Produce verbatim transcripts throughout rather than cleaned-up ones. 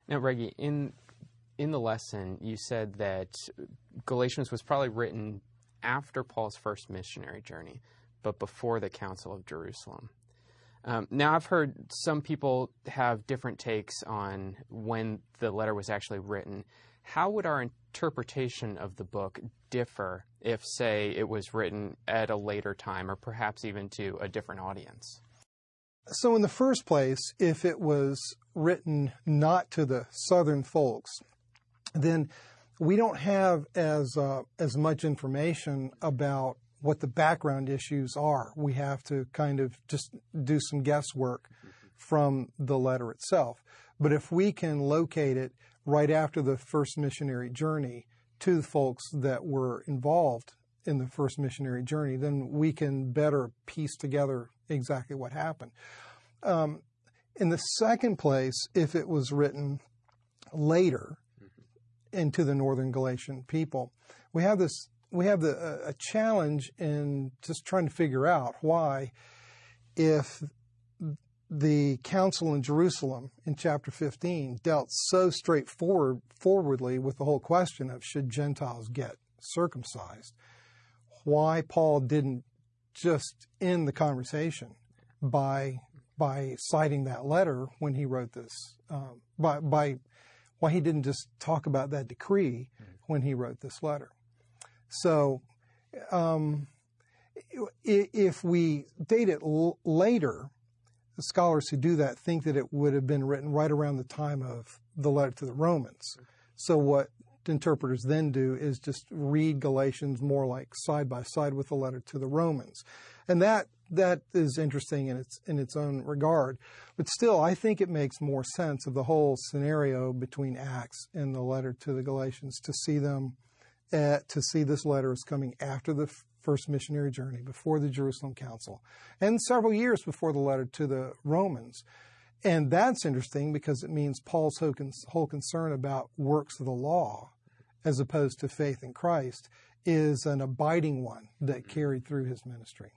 Now, Reggie, in in the lesson, you said that Galatians was probably written after Paul's first missionary journey, but before the Council of Jerusalem. Um, now, I've heard some people have different takes on when the letter was actually written. How would our interpretation of the book differ if, say, it was written at a later time or perhaps even to a different audience? So in the first place, if it was written not to the southern folks, then we don't have as uh, as much information about what the background issues are. We have to kind of just do some guesswork from the letter itself. But if we can locate it right after the first missionary journey to the folks that were involved in the first missionary journey, then we can better piece together exactly what happened. Um, in the second place, if it was written later into the northern Galatian people, we have this we have the, uh, a challenge in just trying to figure out why, if the council in Jerusalem in chapter fifteen dealt so straightforward forwardly with the whole question of should Gentiles get circumcised, why Paul didn't just end the conversation by by citing that letter when he wrote this, um, by by why he didn't just talk about that decree when he wrote this letter. So, um, if we date it l- later, the scholars who do that think that it would have been written right around the time of the letter to the Romans. So what interpreters then do is just read Galatians more like side by side with the letter to the Romans. And that that is interesting in its in its own regard. But still, I think it makes more sense of the whole scenario between Acts and the letter to the Galatians to see them Uh, to see this letter as coming after the f- first missionary journey, before the Jerusalem Council, and several years before the letter to the Romans. And that's interesting because it means Paul's whole, con- whole concern about works of the law, as opposed to faith in Christ, is an abiding one that carried through his ministry.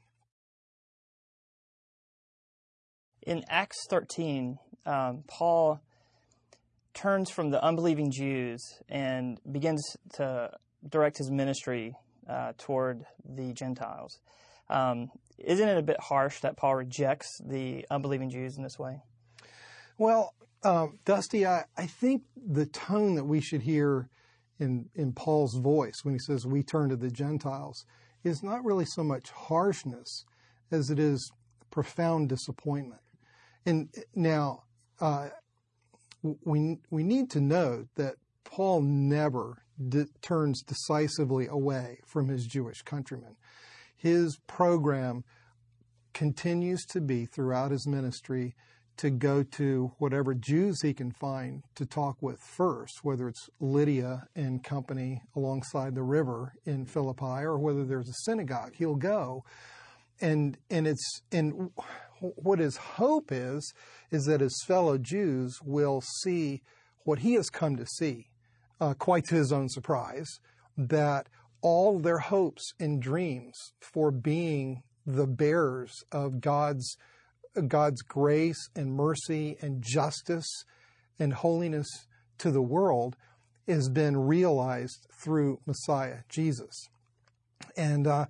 In Acts thirteen, um, Paul turns from the unbelieving Jews and begins to direct his ministry uh, toward the Gentiles. Um, isn't it a bit harsh that Paul rejects the unbelieving Jews in this way? Well, um, Dusty, I, I think the tone that we should hear in, in Paul's voice when he says we turn to the Gentiles is not really so much harshness as it is profound disappointment. And now, uh, we we need to note that Paul never d- turns decisively away from his Jewish countrymen. His program continues to be throughout his ministry to go to whatever Jews he can find to talk with first, whether it's Lydia and company alongside the river in Philippi or whether there's a synagogue. He'll go. And and it's and what his hope is, is that his fellow Jews will see what he has come to see, uh, quite to his own surprise, that all their hopes and dreams for being the bearers of God's God's grace and mercy and justice and holiness to the world has been realized through Messiah Jesus. And uh,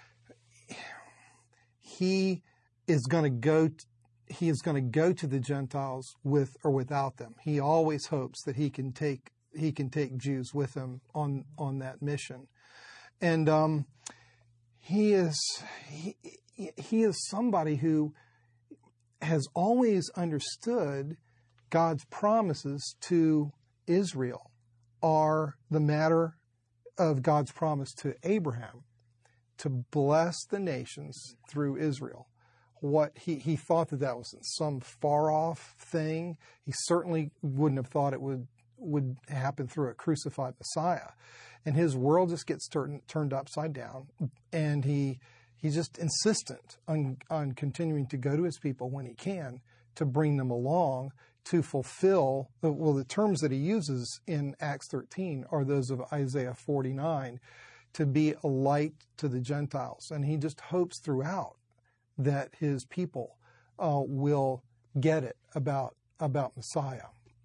he is going to go he is going to go to the Gentiles with or without them. He always hopes that he can take he can take Jews with him on on that mission. And um, he is he, he is somebody who has always understood God's promises to Israel are the matter of God's promise to Abraham to bless the nations through Israel. What he, he thought that that was some far off thing. He certainly wouldn't have thought it would would happen through a crucified Messiah. And his world just gets turned turned upside down, and he he's just insistent on on continuing to go to his people when he can to bring them along to fulfill the, well the terms that he uses in Acts thirteen are those of Isaiah forty-nine, to be a light to the Gentiles. And he just hopes throughout that his people uh, will get it about about Messiah.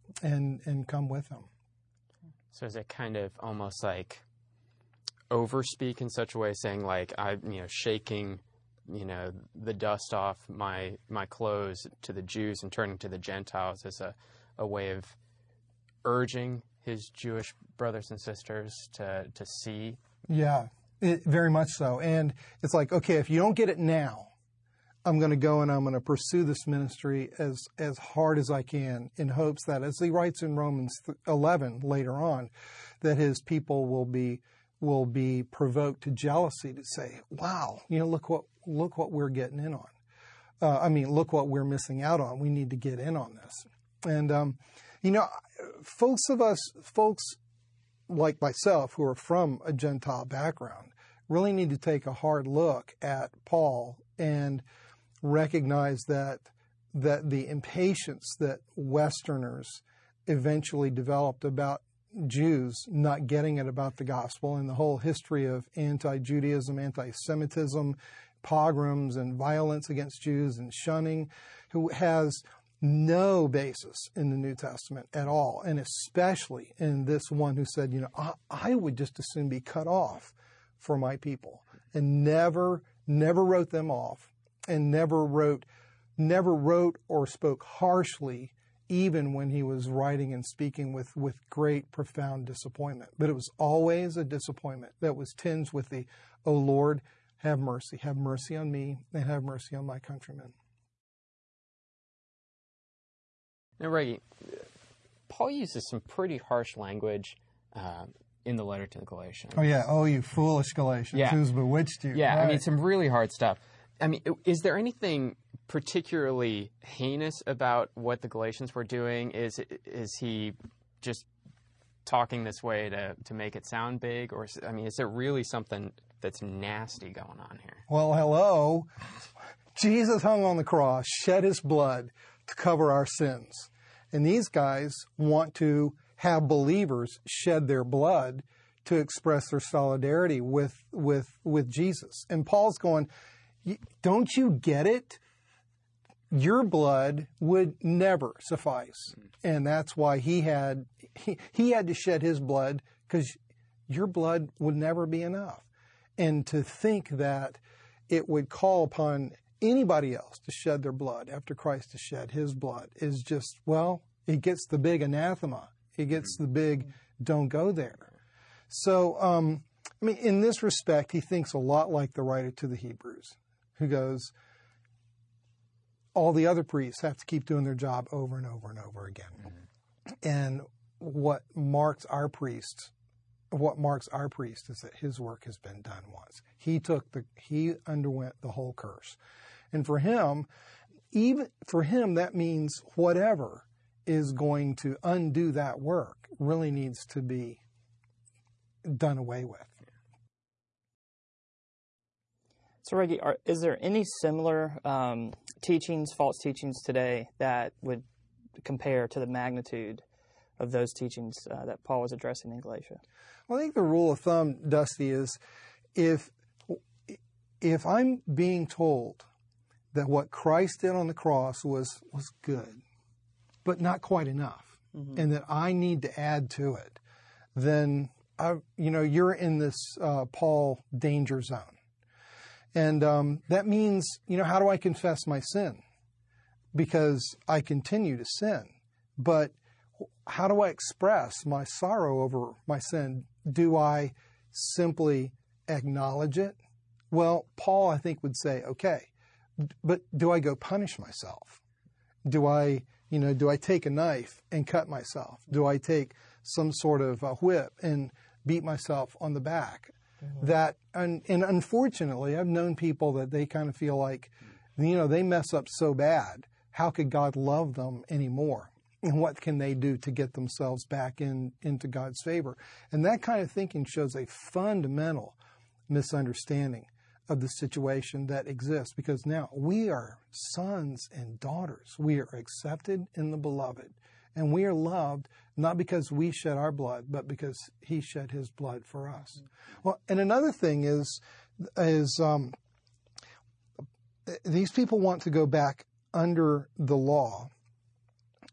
and and come with him. So is it kind of almost like overspeak in such a way, saying like, I, you know, shaking, you know, the dust off my my clothes to the Jews and turning to the Gentiles as a, a way of urging his Jewish brothers and sisters to, to see? Yeah, it, very much so. And it's like, okay, if you don't get it now, I'm going to go and I'm going to pursue this ministry as, as hard as I can, in hopes that, as he writes in Romans eleven later on, that his people will be will be provoked to jealousy, to say, wow, you know, look what look what we're getting in on. Uh, I mean, look what we're missing out on. We need to get in on this. And, um, you know, folks of us, folks like myself who are from a Gentile background really need to take a hard look at Paul and recognize that that the impatience that Westerners eventually developed about Jews not getting it about the gospel, and the whole history of anti-Judaism, anti-Semitism, pogroms and violence against Jews and shunning, who has no basis in the New Testament at all, and especially in this one who said, you know, I, I would just as soon be cut off for my people, and never, never wrote them off, and never wrote, never wrote or spoke harshly, even when he was writing and speaking with, with great, profound disappointment. But it was always a disappointment that was tinged with the, "O Lord, have mercy, have mercy on me, and have mercy on my countrymen." Now, Reggie, Paul uses some pretty harsh language uh, in the letter to the Galatians. Oh, yeah. Oh, you foolish Galatians. Yeah. Who's bewitched you? Yeah, Right. I mean, some really hard stuff. I mean, is there anything particularly heinous about what the Galatians were doing? Is is he just talking this way to, to make it sound big? Or, is, I mean, is there really something that's nasty going on here? Well, hello. Jesus hung on the cross, shed his blood to cover our sins. And these guys want to have believers shed their blood to express their solidarity with, with, with Jesus. And Paul's going, don't you get it? Your blood would never suffice. And that's why he had, he, he had to shed his blood, because your blood would never be enough. And to think that it would call upon anybody else to shed their blood after Christ has shed his blood is just, well, it gets the big anathema. It gets the big don't go there. So, um, I mean, in this respect, he thinks a lot like the writer to the Hebrews, who goes, all the other priests have to keep doing their job over and over and over again. Mm-hmm. And what marks our priest, what marks our priest is that his work has been done once. He took the, he underwent the whole curse. And for him, even for him, that means whatever is going to undo that work really needs to be done away with. So, Reggie, are, is there any similar um, teachings, false teachings today that would compare to the magnitude of those teachings uh, that Paul was addressing in Galatia? Well, I think the rule of thumb, Dusty, is if if I'm being told that what Christ did on the cross was was good, but not quite enough, mm-hmm. and that I need to add to it, then I, you know, you're in this uh, Paul danger zone. And um, that means, you know, how do I confess my sin? Because I continue to sin. But how do I express my sorrow over my sin? Do I simply acknowledge it? Well, Paul, I think, would say, okay, but do I go punish myself? Do I, you know, do I take a knife and cut myself? Do I take some sort of a whip and beat myself on the back? Mm-hmm. That, and, and unfortunately, I've known people that they kind of feel like, you know, they mess up so bad. How could God love them anymore? And what can they do to get themselves back in into God's favor? And that kind of thinking shows a fundamental misunderstanding of the situation that exists, because now we are sons and daughters. We are accepted in the beloved, and we are loved not because we shed our blood, but because he shed his blood for us. Well, and another thing is, is um, these people want to go back under the law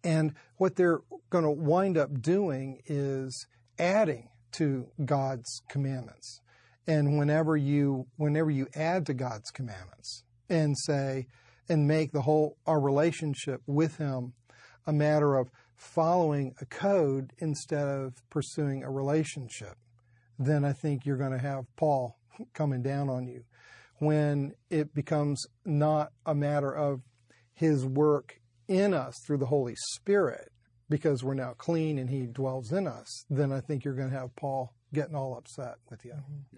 And what they're going to wind up doing is adding to God's commandments. And whenever you whenever you add to God's commandments and say and make the whole our relationship with Him a matter of following a code instead of pursuing a relationship, then I think you're going to have Paul coming down on you. When it becomes not a matter of his work in us through the Holy Spirit, because we're now clean and He dwells in us, then I think you're going to have Paul getting all upset with you. Mm-hmm.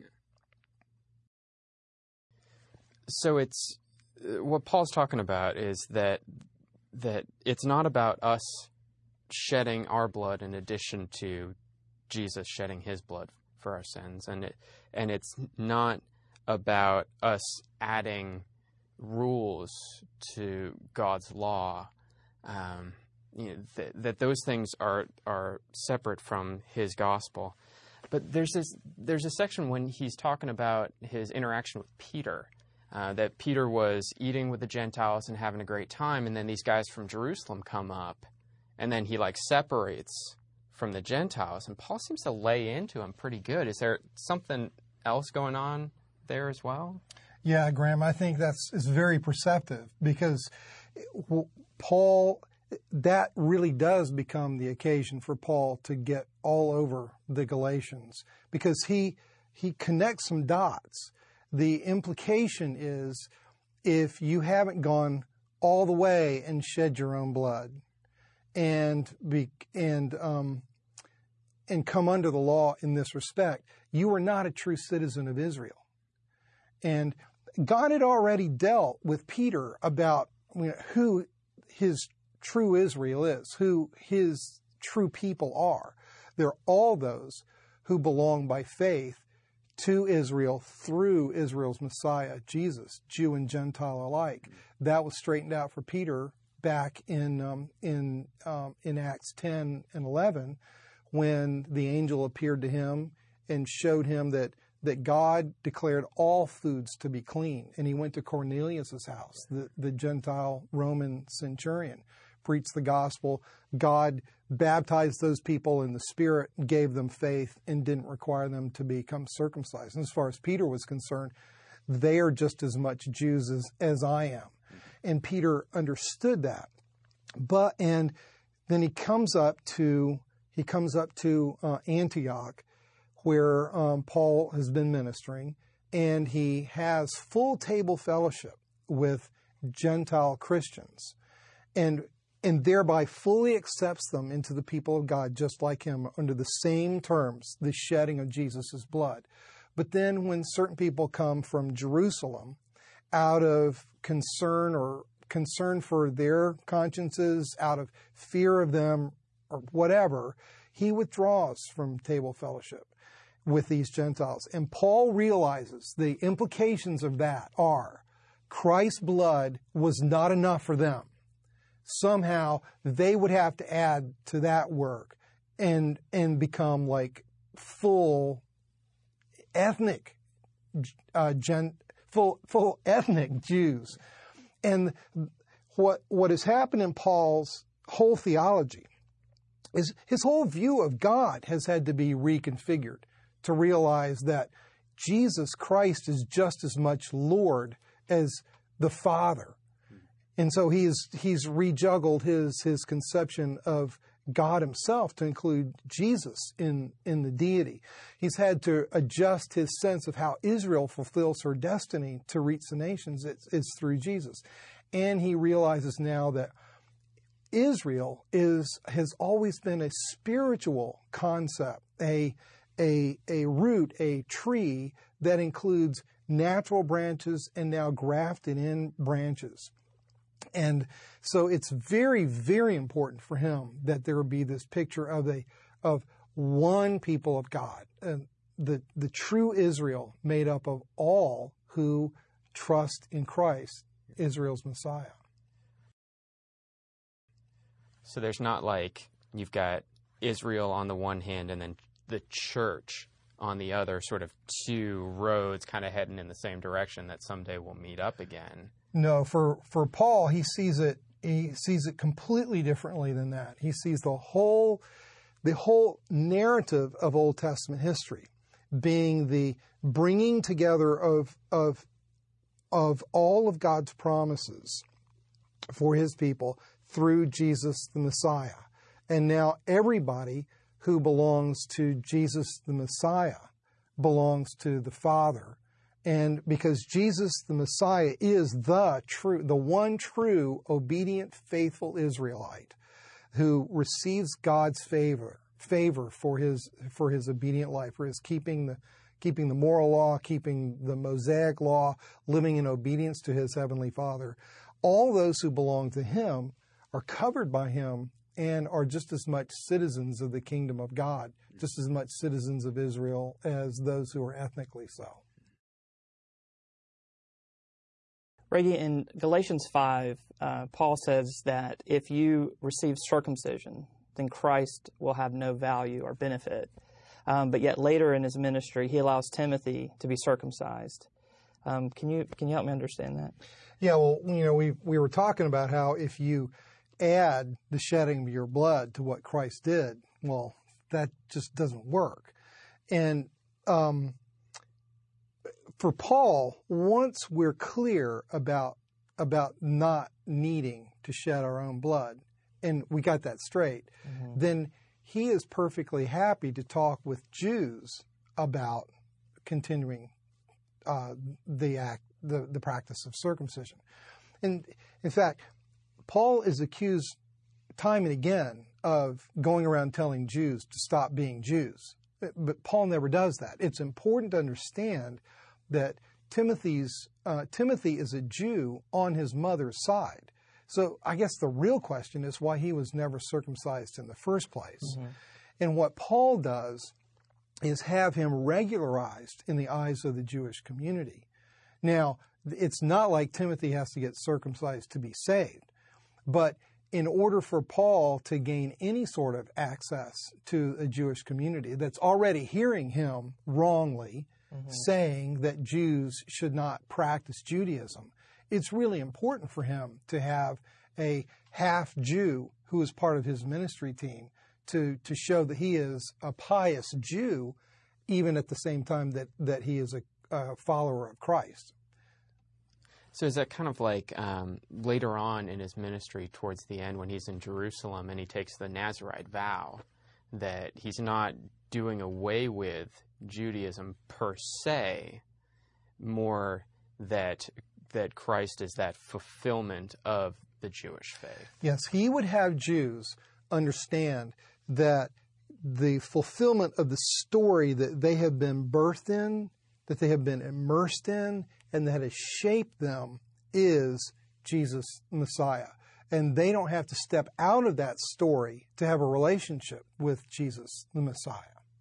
So it's what Paul's talking about is that that it's not about us shedding our blood in addition to Jesus shedding His blood for our sins, and it and it's not about us adding rules to God's law. Um, you know, th- that those things are are separate from His gospel. But there's this there's a section when he's talking about his interaction with Peter. Uh, that Peter was eating with the Gentiles and having a great time, and then these guys from Jerusalem come up, and then he like separates from the Gentiles, and Paul seems to lay into him pretty good. Is there something else going on there as well? Yeah, Graham, I think that's is very perceptive, because Paul, that really does become the occasion for Paul to get all over the Galatians, because he he connects some dots. The implication is, if you haven't gone all the way and shed your own blood and be, and um, and come under the law in this respect, you are not a true citizen of Israel. And God had already dealt with Peter about, you know, who His true Israel is, who His true people are. They're all those who belong by faith to Israel through Israel's Messiah, Jesus, Jew and Gentile alike. That was straightened out for Peter back in um, in um, in Acts ten and eleven, when the angel appeared to him and showed him that that God declared all foods to be clean. And he went to Cornelius' house, the, the Gentile Roman centurion, preached the gospel. God baptized those people in the Spirit, gave them faith, and didn't require them to become circumcised. And as far as Peter was concerned, they are just as much Jews as, as I am. And Peter understood that. But and then he comes up to he comes up to uh, Antioch, where um, Paul has been ministering, and he has full table fellowship with Gentile Christians, and and thereby fully accepts them into the people of God, just like him, under the same terms, the shedding of Jesus' blood. But then when certain people come from Jerusalem out of concern or concern for their consciences, out of fear of them or whatever, he withdraws from table fellowship with these Gentiles. And Paul realizes the implications of that are Christ's blood was not enough for them. Somehow they would have to add to that work and and become like full ethnic uh, gen, full full ethnic Jews. And what what has happened in Paul's whole theology is his whole view of God has had to be reconfigured to realize that Jesus Christ is just as much Lord as the Father. And so he's he's rejuggled his his conception of God himself to include Jesus in, in the deity. He's had to adjust his sense of how Israel fulfills her destiny to reach the nations. It's, it's through Jesus. And he realizes now that Israel is has always been a spiritual concept, a a a root, a tree that includes natural branches and now grafted in branches. And so it's very, very important for him that there be this picture of a of one people of God, and the the true Israel made up of all who trust in Christ, Israel's Messiah. So there's not like you've got Israel on the one hand and then the church on the other, sort of two roads kind of heading in the same direction that someday will meet up again. No, for, for Paul, he sees it he sees it completely differently than that. He sees the whole, the whole narrative of Old Testament history being the bringing together of, of, of all of God's promises for his people through Jesus the Messiah. And now everybody who belongs to Jesus the Messiah belongs to the Father. And because Jesus the Messiah is the true, the one true, obedient, faithful Israelite who receives God's favor, favor for his for his obedient life, for his keeping the keeping the moral law, keeping the Mosaic law, living in obedience to his heavenly Father. All those who belong to him are covered by him and are just as much citizens of the kingdom of God, just as much citizens of Israel as those who are ethnically so. Reggie, in Galatians five, uh, Paul says that if you receive circumcision, then Christ will have no value or benefit. Um, but yet later in his ministry, he allows Timothy to be circumcised. Um, can you can you help me understand that? Yeah, well, you know, we we were talking about how if you add the shedding of your blood to what Christ did, well, that just doesn't work. And um, for Paul, once we're clear about about not needing to shed our own blood, and we got that straight, mm-hmm. then he is perfectly happy to talk with Jews about continuing uh, the act, the, the practice of circumcision. And in fact, Paul is accused time and again of going around telling Jews to stop being Jews. But Paul never does that. It's important to understand that Timothy's uh, Timothy is a Jew on his mother's side. So I guess the real question is why he was never circumcised in the first place. Mm-hmm. And what Paul does is have him regularized in the eyes of the Jewish community. Now, it's not like Timothy has to get circumcised to be saved, but in order for Paul to gain any sort of access to a Jewish community that's already hearing him wrongly, mm-hmm. saying that Jews should not practice Judaism, it's really important for him to have a half Jew who is part of his ministry team to, to show that he is a pious Jew, even at the same time that, that he is a, a follower of Christ. So is that kind of like um, later on in his ministry towards the end when he's in Jerusalem and he takes the Nazirite vow that he's not doing away with Judaism per se, more that that Christ is that fulfillment of the Jewish faith? Yes, he would have Jews understand that the fulfillment of the story that they have been birthed in, that they have been immersed in, and that has shaped them is Jesus Messiah. And they don't have to step out of that story to have a relationship with Jesus the Messiah.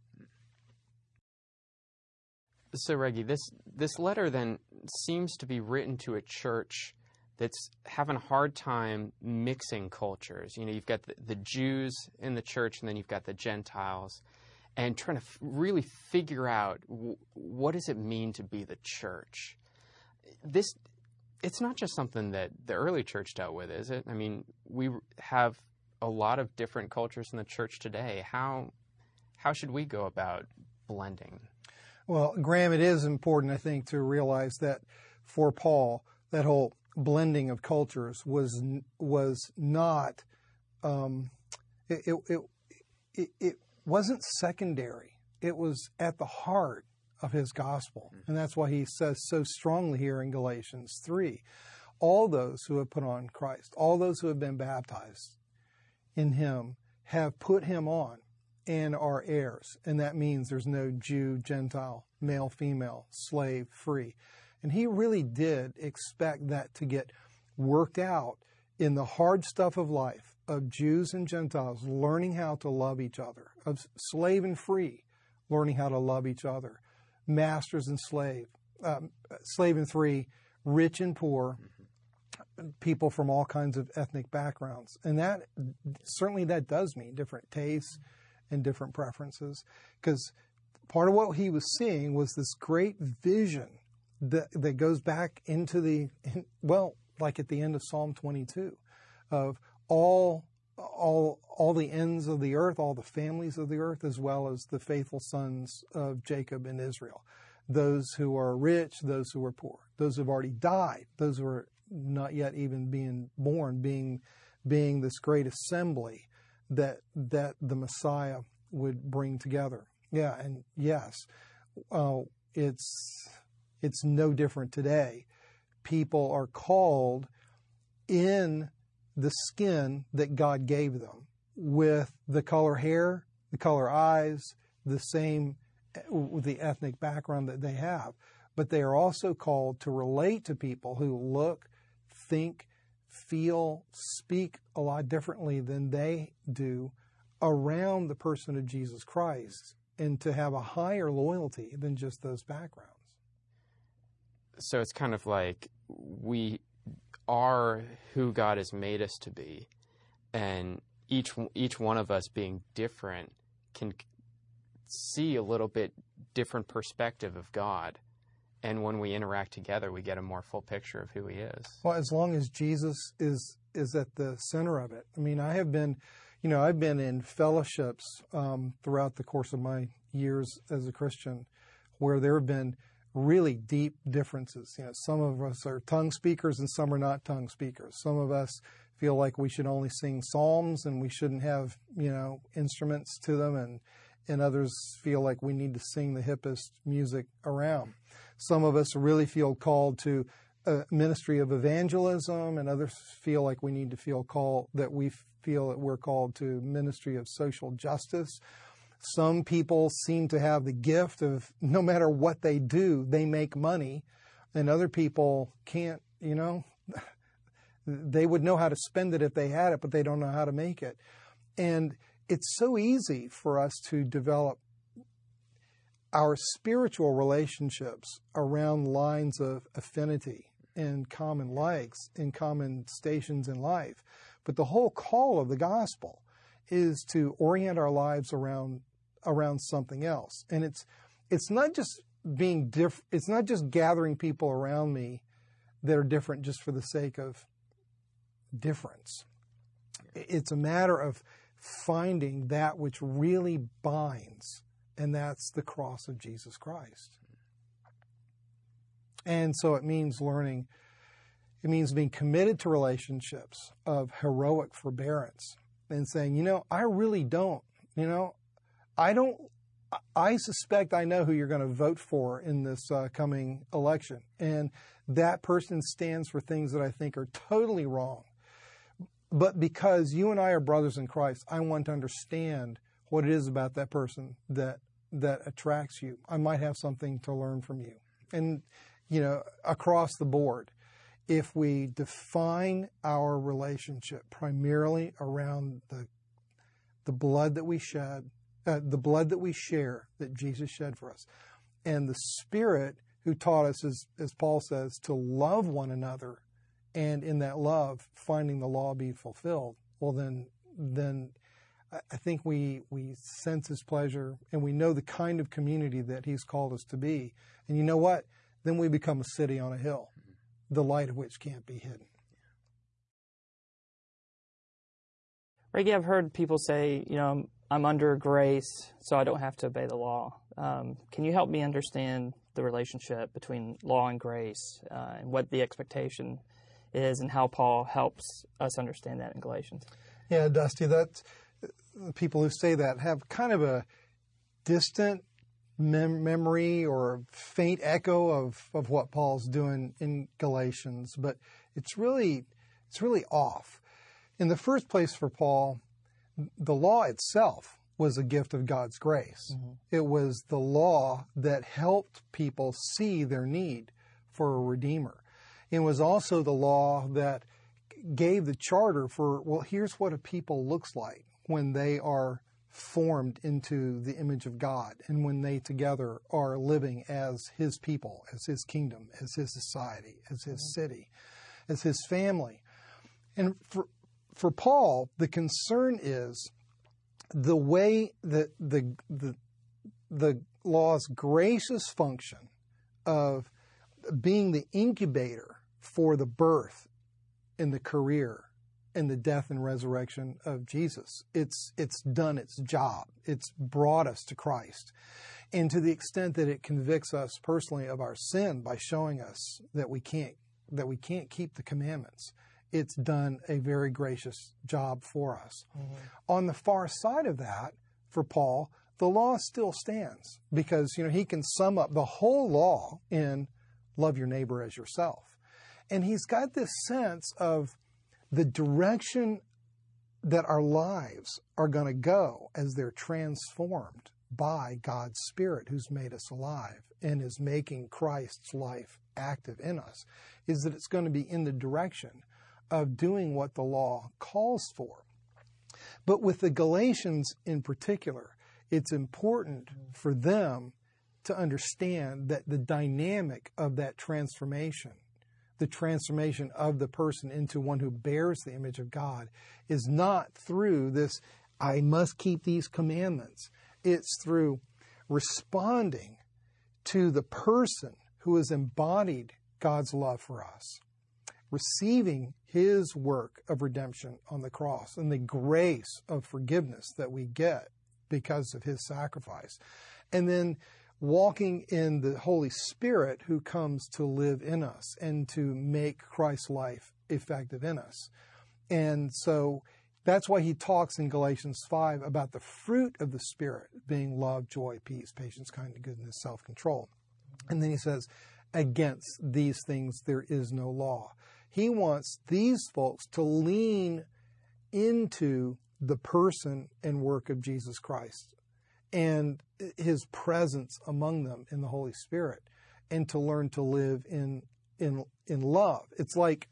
So, Reggie, this, this letter then seems to be written to a church that's having a hard time mixing cultures. You know, you've got the, the Jews in the church, and then you've got the Gentiles, and trying to f- really figure out w- what does it mean to be the church. This, it's not just something that the early church dealt with, is it? I mean, we have a lot of different cultures in the church today. How how should we go about blending? Well, Graham, it is important, I think, to realize that for Paul, that whole blending of cultures was was not um, it, it, it, it wasn't secondary. It was at the heart of his gospel, and that's why he says so strongly here in Galatians three, all those who have put on Christ, all those who have been baptized in him, have put him on and are heirs. And that means there's no Jew, Gentile, male, female, slave, free. And he really did expect that to get worked out in the hard stuff of life, of Jews and Gentiles learning how to love each other, of slave and free learning how to love each other, masters and slave, um, slave and free, rich and poor, people from all kinds of ethnic backgrounds. And that certainly that does mean different tastes and different preferences, because part of what he was seeing was this great vision that, that goes back into the, well, like at the end of Psalm twenty-two, of all all all the ends of the earth, all the families of the earth, as well as the faithful sons of Jacob and Israel. Those who are rich, those who are poor, those who have already died, those who are not yet even being born, being being this great assembly that that the Messiah would bring together. Yeah, and yes, uh, it's it's no different today. People are called in the skin that God gave them, with the color hair, the color eyes, the same, the ethnic background that they have. But they are also called to relate to people who look, think, feel, speak a lot differently than they do around the person of Jesus Christ, and to have a higher loyalty than just those backgrounds. So it's kind of like we are who God has made us to be, and each each one of us being different can see a little bit different perspective of God, and when we interact together, we get a more full picture of who He is. Well, as long as Jesus is is at the center of it. I mean, I have been, you know, I've been in fellowships um, throughout the course of my years as a Christian, where there have been really deep differences. You know, some of us are tongue speakers and some are not tongue speakers. Some of us feel like we should only sing psalms and we shouldn't have, you know, instruments to them, and and others feel like we need to sing the hippest music around. Some of us really feel called to a ministry of evangelism, and others feel like we need to feel called that we feel that we're called to ministry of social justice. Some people seem to have the gift of no matter what they do, they make money, and other people can't, you know, they would know how to spend it if they had it, but they don't know how to make it. And it's so easy for us to develop our spiritual relationships around lines of affinity and common likes and common stations in life. But the whole call of the gospel is to orient our lives around around something else. And it's it's not just being diff it's not just gathering people around me that are different just for the sake of difference. It's a matter of finding that which really binds, and that's the cross of Jesus Christ. And so it means learning, it means being committed to relationships of heroic forbearance and saying, you know, I really don't, you know, I don't, I suspect I know who you're going to vote for in this uh, coming election. And that person stands for things that I think are totally wrong. But because you and I are brothers in Christ, I want to understand what it is about that person that that attracts you. I might have something to learn from you. And, you know, across the board, if we define our relationship primarily around the the blood that we shed, uh, the blood that we share that Jesus shed for us, and the Spirit who taught us, as, as Paul says, to love one another, and in that love, finding the law be fulfilled, well, then, then I think we we sense His pleasure, and we know the kind of community that He's called us to be. And you know what? Then we become a city on a hill, the light of which can't be hidden. Reggie, I've heard people say, you know, I'm, I'm under grace, so I don't have to obey the law. Um, can you help me understand the relationship between law and grace, uh, and what the expectation is, and how Paul helps us understand that in Galatians? Yeah, Dusty, that people who say that have kind of a distant mem- memory or faint echo of, of what Paul's doing in Galatians, but it's really it's really off. In the first place, for Paul, the law itself was a gift of God's grace. Mm-hmm. It was the law that helped people see their need for a Redeemer. It was also the law that gave the charter for, well, here's what a people looks like when they are formed into the image of God, and when they together are living as His people, as His kingdom, as His society, as His city, as His family. And for for Paul, the concern is the way that the the the law's gracious function of being the incubator for the birth and the career and the death and resurrection of Jesus. It's it's done its job. It's brought us to Christ. And to the extent that it convicts us personally of our sin by showing us that we can't that we can't keep the commandments, it's done a very gracious job for us. Mm-hmm. On the far side of that, for Paul, the law still stands because, you know, he can sum up the whole law in love your neighbor as yourself. And he's got this sense of the direction that our lives are going to go as they're transformed by God's Spirit who's made us alive and is making Christ's life active in us, is that it's going to be in the direction of doing what the law calls for. But with the Galatians in particular, it's important for them to understand that the dynamic of that transformation, the transformation of the person into one who bears the image of God, is not through this, I must keep these commandments. It's through responding to the person who has embodied God's love for us, receiving his work of redemption on the cross and the grace of forgiveness that we get because of his sacrifice, and then walking in the Holy Spirit who comes to live in us and to make Christ's life effective in us. And so that's why he talks in Galatians five about the fruit of the Spirit being love, joy, peace, patience, kindness, goodness, self-control. And then he says, against these things there is no law. He wants these folks to lean into the person and work of Jesus Christ and his presence among them in the Holy Spirit, and to learn to live in in in love. It's like,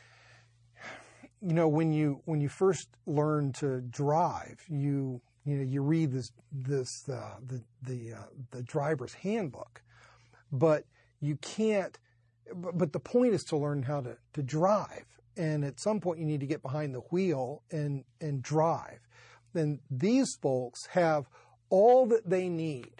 you know, when you when you first learn to drive, you you know you read this this uh, the the uh, the driver's handbook, but you can't. But, but the point is to learn how to to drive, and at some point you need to get behind the wheel and and drive. Then these folks have all that they need,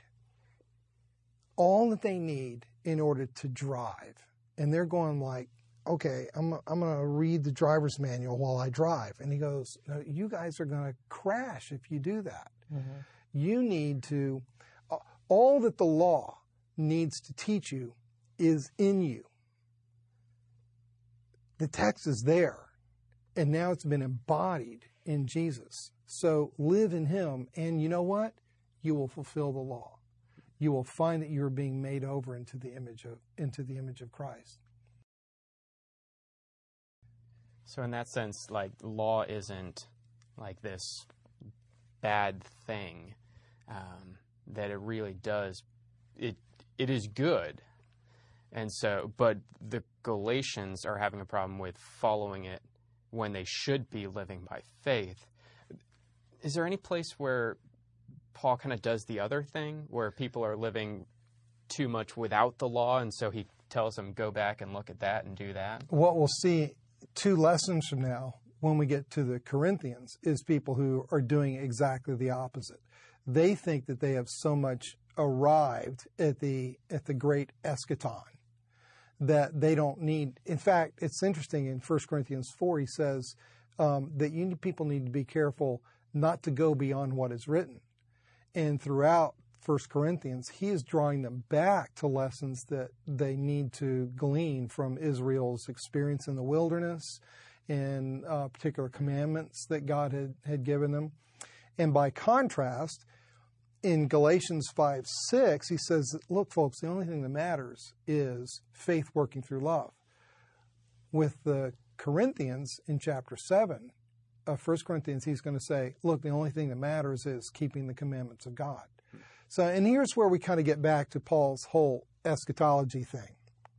all that they need in order to drive. And they're going like, okay, I'm, I'm going to read the driver's manual while I drive. And he goes, no, you guys are going to crash if you do that. Mm-hmm. You need to, all that the law needs to teach you is in you. The text is there, and now it's been embodied in Jesus. So live in him, and you know what? You will fulfill the law. You will find that you are being made over into the image of into the image of Christ. So in that sense, like, law isn't like this bad thing, um, that it really does. It it is good, and so, but the Galatians are having a problem with following it when they should be living by faith. Is there any place where Paul kind of does the other thing, where people are living too much without the law, and so he tells them, go back and look at that and do that? What we'll see two lessons from now when we get to the Corinthians is people who are doing exactly the opposite. They think that they have so much arrived at the at the great eschaton that they don't need. In fact, it's interesting, in First Corinthians four, he says um, that you people need to be careful not to go beyond what is written. And throughout First Corinthians, he is drawing them back to lessons that they need to glean from Israel's experience in the wilderness and uh, particular commandments that God had, had given them. And by contrast, in Galatians five six, he says, look, folks, the only thing that matters is faith working through love. With the Corinthians in chapter seven, of First Corinthians, he's going to say, look, the only thing that matters is keeping the commandments of God. So, and here's where we kind of get back to Paul's whole eschatology thing.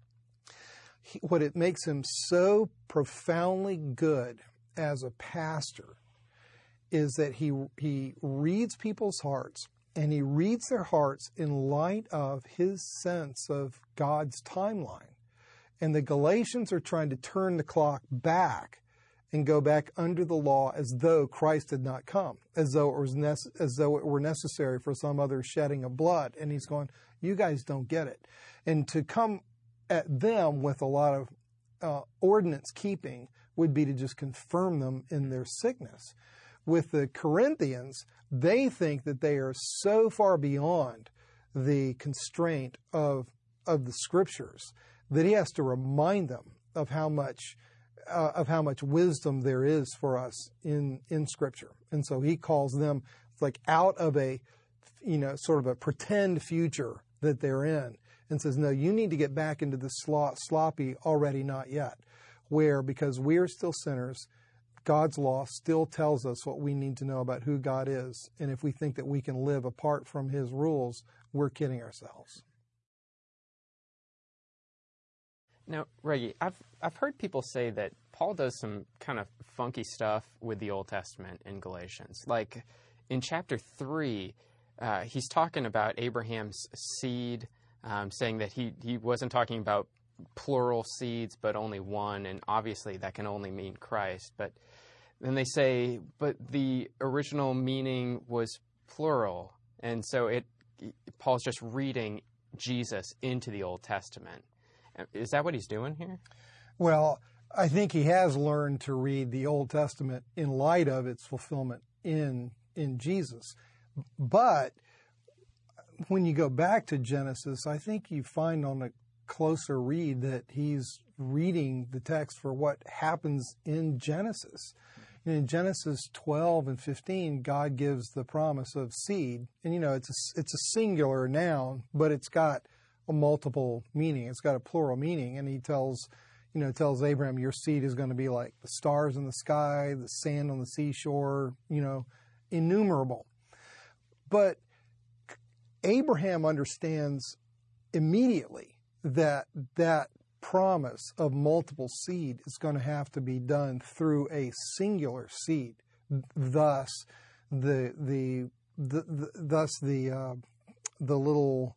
He, what it makes him so profoundly good as a pastor is that he he reads people's hearts, and he reads their hearts in light of his sense of God's timeline. And the Galatians are trying to turn the clock back and go back under the law as though Christ had not come, as though it was nece- as though it were necessary for some other shedding of blood. And he's going, you guys don't get it. And to come at them with a lot of uh, ordinance keeping would be to just confirm them in their sickness. With the Corinthians, they think that they are so far beyond the constraint of of the Scriptures that he has to remind them of how much uh, of how much wisdom there is for us in in Scripture. And so he calls them like out of a, you know, sort of a pretend future that they're in, and says, no, you need to get back into the slop, sloppy already not yet, where because we are still sinners, God's law still tells us what we need to know about who God is. And if we think that we can live apart from his rules, we're kidding ourselves. Now, Reggie, I've I've heard people say that Paul does some kind of funky stuff with the Old Testament in Galatians. Like in chapter three, uh, he's talking about Abraham's seed, um, saying that he, he wasn't talking about plural seeds, but only one, and obviously that can only mean Christ. But then they say, but the original meaning was plural, and so it Paul's just reading Jesus into the Old Testament. Is that what he's doing here? Well, I think he has learned to read the Old Testament in light of its fulfillment in in Jesus. But when you go back to Genesis, I think you find on a closer read that he's reading the text for what happens in Genesis. In Genesis twelve and fifteen, God gives the promise of seed. And, you know, it's a, it's a singular noun, but it's got a multiple meaning. It's got a plural meaning. And he tells, you know, tells Abraham, your seed is going to be like the stars in the sky, the sand on the seashore, you know, innumerable. But Abraham understands immediately that that promise of multiple seed is going to have to be done through a singular seed. Thus, the the, the, the thus the uh, the little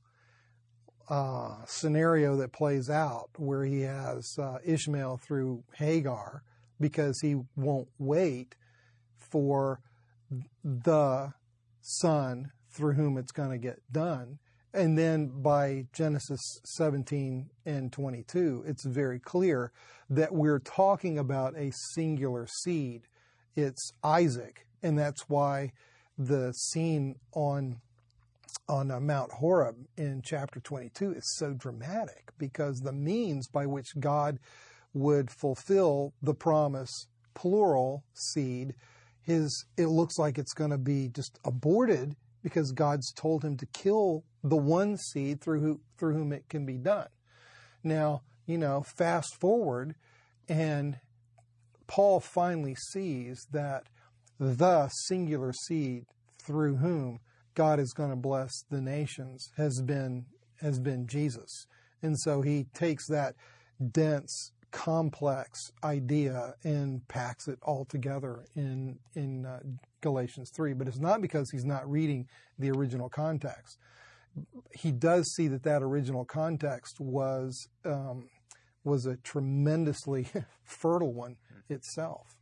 uh, scenario that plays out where he has uh, Ishmael through Hagar, because he won't wait for the son through whom it's going to get done. And then by Genesis seventeen and twenty-two, it's very clear that we're talking about a singular seed. It's Isaac. And that's why the scene on, on uh, Mount Horeb in chapter twenty-two is so dramatic, because the means by which God would fulfill the promise, plural seed, his, it looks like it's going to be just aborted, because God's told him to kill the one seed through who, through whom it can be done. Now, you know, fast forward, and Paul finally sees that the singular seed through whom God is going to bless the nations has been has been Jesus. And so he takes that dense, complex idea and packs it all together in in uh, Galatians three. But it's not because he's not reading the original context. He does see that that original context was um, was a tremendously fertile one itself.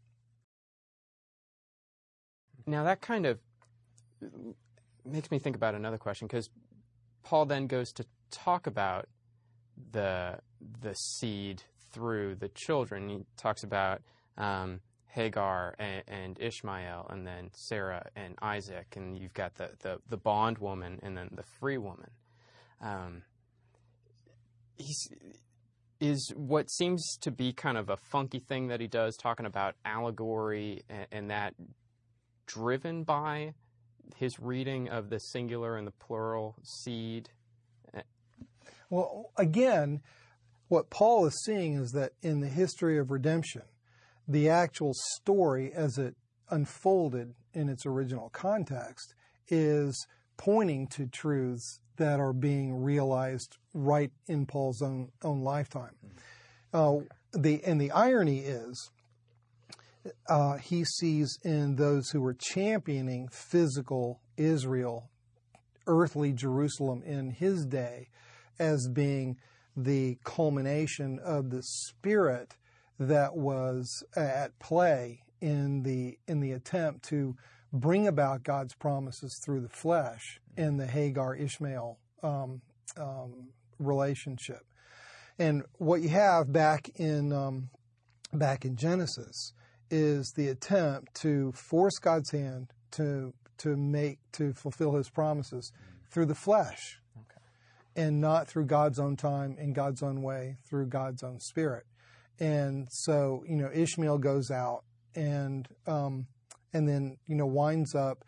Now that kind of makes me think about another question, because Paul then goes to talk about the the seed through the children. He talks about um, Hagar and, and Ishmael, and then Sarah and Isaac, and you've got the, the, the bondwoman and then the free woman. Um, he's, is what seems to be kind of a funky thing that he does, talking about allegory and, and that driven by his reading of the singular and the plural seed? Well, again, what Paul is seeing is that in the history of redemption, the actual story as it unfolded in its original context is pointing to truths that are being realized right in Paul's own own lifetime. Uh, the and the irony is, uh, he sees in those who were championing physical Israel, earthly Jerusalem in his day, as being the culmination of the spirit that was at play in the in the attempt to bring about God's promises through the flesh in the Hagar-Ishmael um, um, relationship. And what you have back in um, back in Genesis is the attempt to force God's hand to to make to fulfill His promises through the flesh, okay, and not through God's own time, in God's own way, through God's own Spirit. And so, you know, Ishmael goes out and um, and then, you know, winds up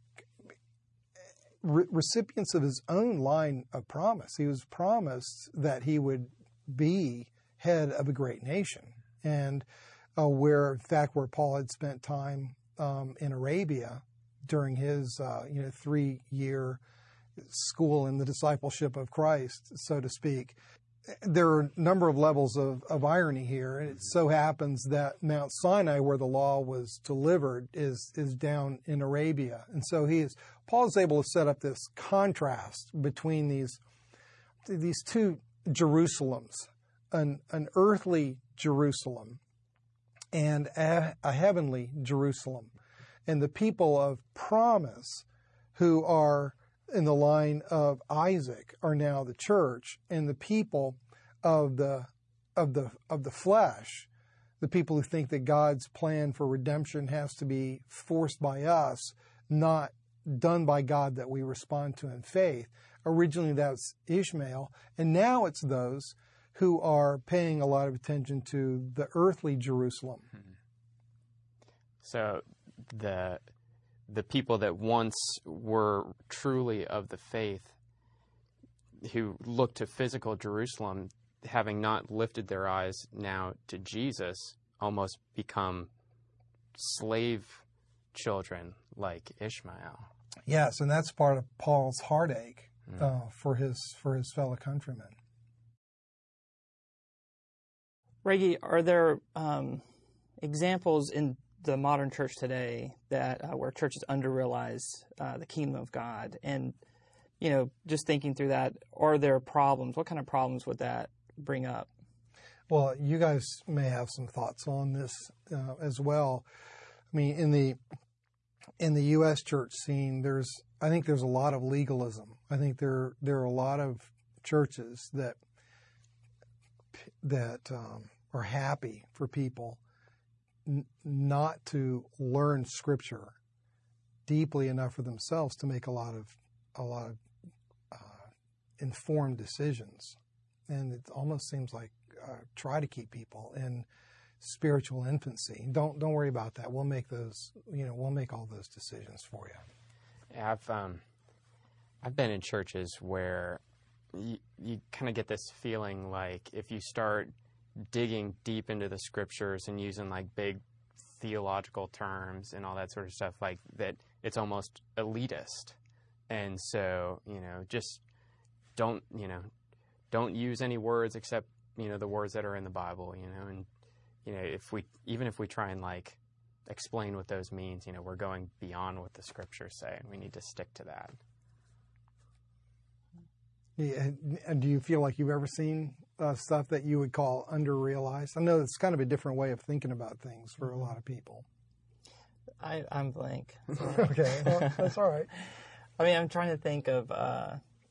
re- recipients of his own line of promise. He was promised that he would be head of a great nation, and uh, where, in fact, where Paul had spent time um, in Arabia during his, uh, you know, three-year school in the discipleship of Christ, so to speak. There are a number of levels of, of irony here. It so happens that Mount Sinai, where the law was delivered, is is down in Arabia. And so he is, Paul is able to set up this contrast between these these two Jerusalems, an, an earthly Jerusalem and a, a heavenly Jerusalem. And the people of promise who are in the line of Isaac are now the church, and the people of the of the of the flesh, the people who think that God's plan for redemption has to be forced by us, not done by God, that we respond to in faith. Originally that's Ishmael, and now it's those who are paying a lot of attention to the earthly Jerusalem. So the the people that once were truly of the faith, who looked to physical Jerusalem, having not lifted their eyes now to Jesus, almost become slave children like Ishmael. Yes, and that's part of Paul's heartache mm. uh, for his for his fellow countrymen. Reggie, are there um, examples in the modern church today that uh, where churches underrealize uh, the kingdom of God? And, you know, just thinking through that, are there problems? What kind of problems would that bring up? Well, you guys may have some thoughts on this uh, as well. I mean, in the in the U S church scene, there's I think there's a lot of legalism. I think there there are a lot of churches that that um, are happy for people not to learn Scripture deeply enough for themselves to make a lot of a lot of uh, informed decisions, and it almost seems like uh, try to keep people in spiritual infancy. Don't don't worry about that. We'll make those. You know, we'll make all those decisions for you. Yeah, I've um, I've been in churches where you, you kind of get this feeling like if you start digging deep into the scriptures and using like big theological terms and all that sort of stuff, like that, it's almost elitist. And so, you know, just don't, you know, don't use any words except, you know, the words that are in the Bible, you know, and, you know, if we, even if we try and like explain what those means, you know, we're going beyond what the scriptures say, and we need to stick to that. Yeah, and do you feel like you've ever seen uh, stuff that you would call under-realized? I know it's kind of a different way of thinking about things for a lot of people. I, I'm blank. Okay, well, that's all right. I mean, I'm trying to think of, uh,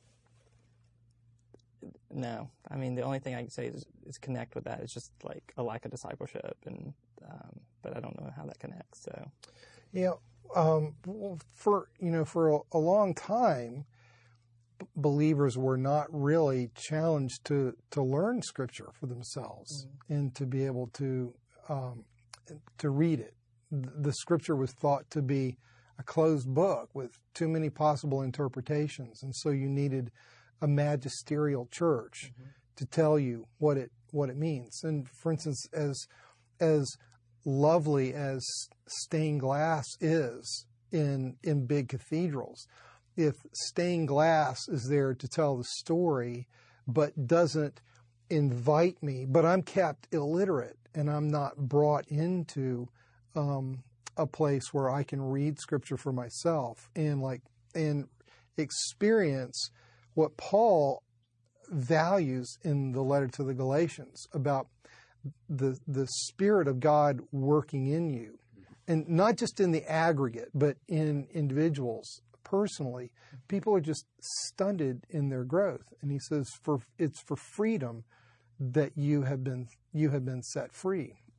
no. I mean, the only thing I can say is, is connect with that. It's just like a lack of discipleship, and um, but I don't know how that connects. So, yeah, um, for you know, for a, a long time, believers were not really challenged to, to learn Scripture for themselves mm-hmm. and to be able to um, to read it. The Scripture was thought to be a closed book with too many possible interpretations, and so you needed a magisterial church mm-hmm. to tell you what it what it means. And for instance, as as lovely as stained glass is in in big cathedrals, if stained glass is there to tell the story but doesn't invite me, but I'm kept illiterate and I'm not brought into um, a place where I can read Scripture for myself and like and experience what Paul values in the letter to the Galatians about the the Spirit of God working in you, and not just in the aggregate, but in individuals. Personally, people are just stunted in their growth, and he says, "For it's for freedom that you have been you have been set free."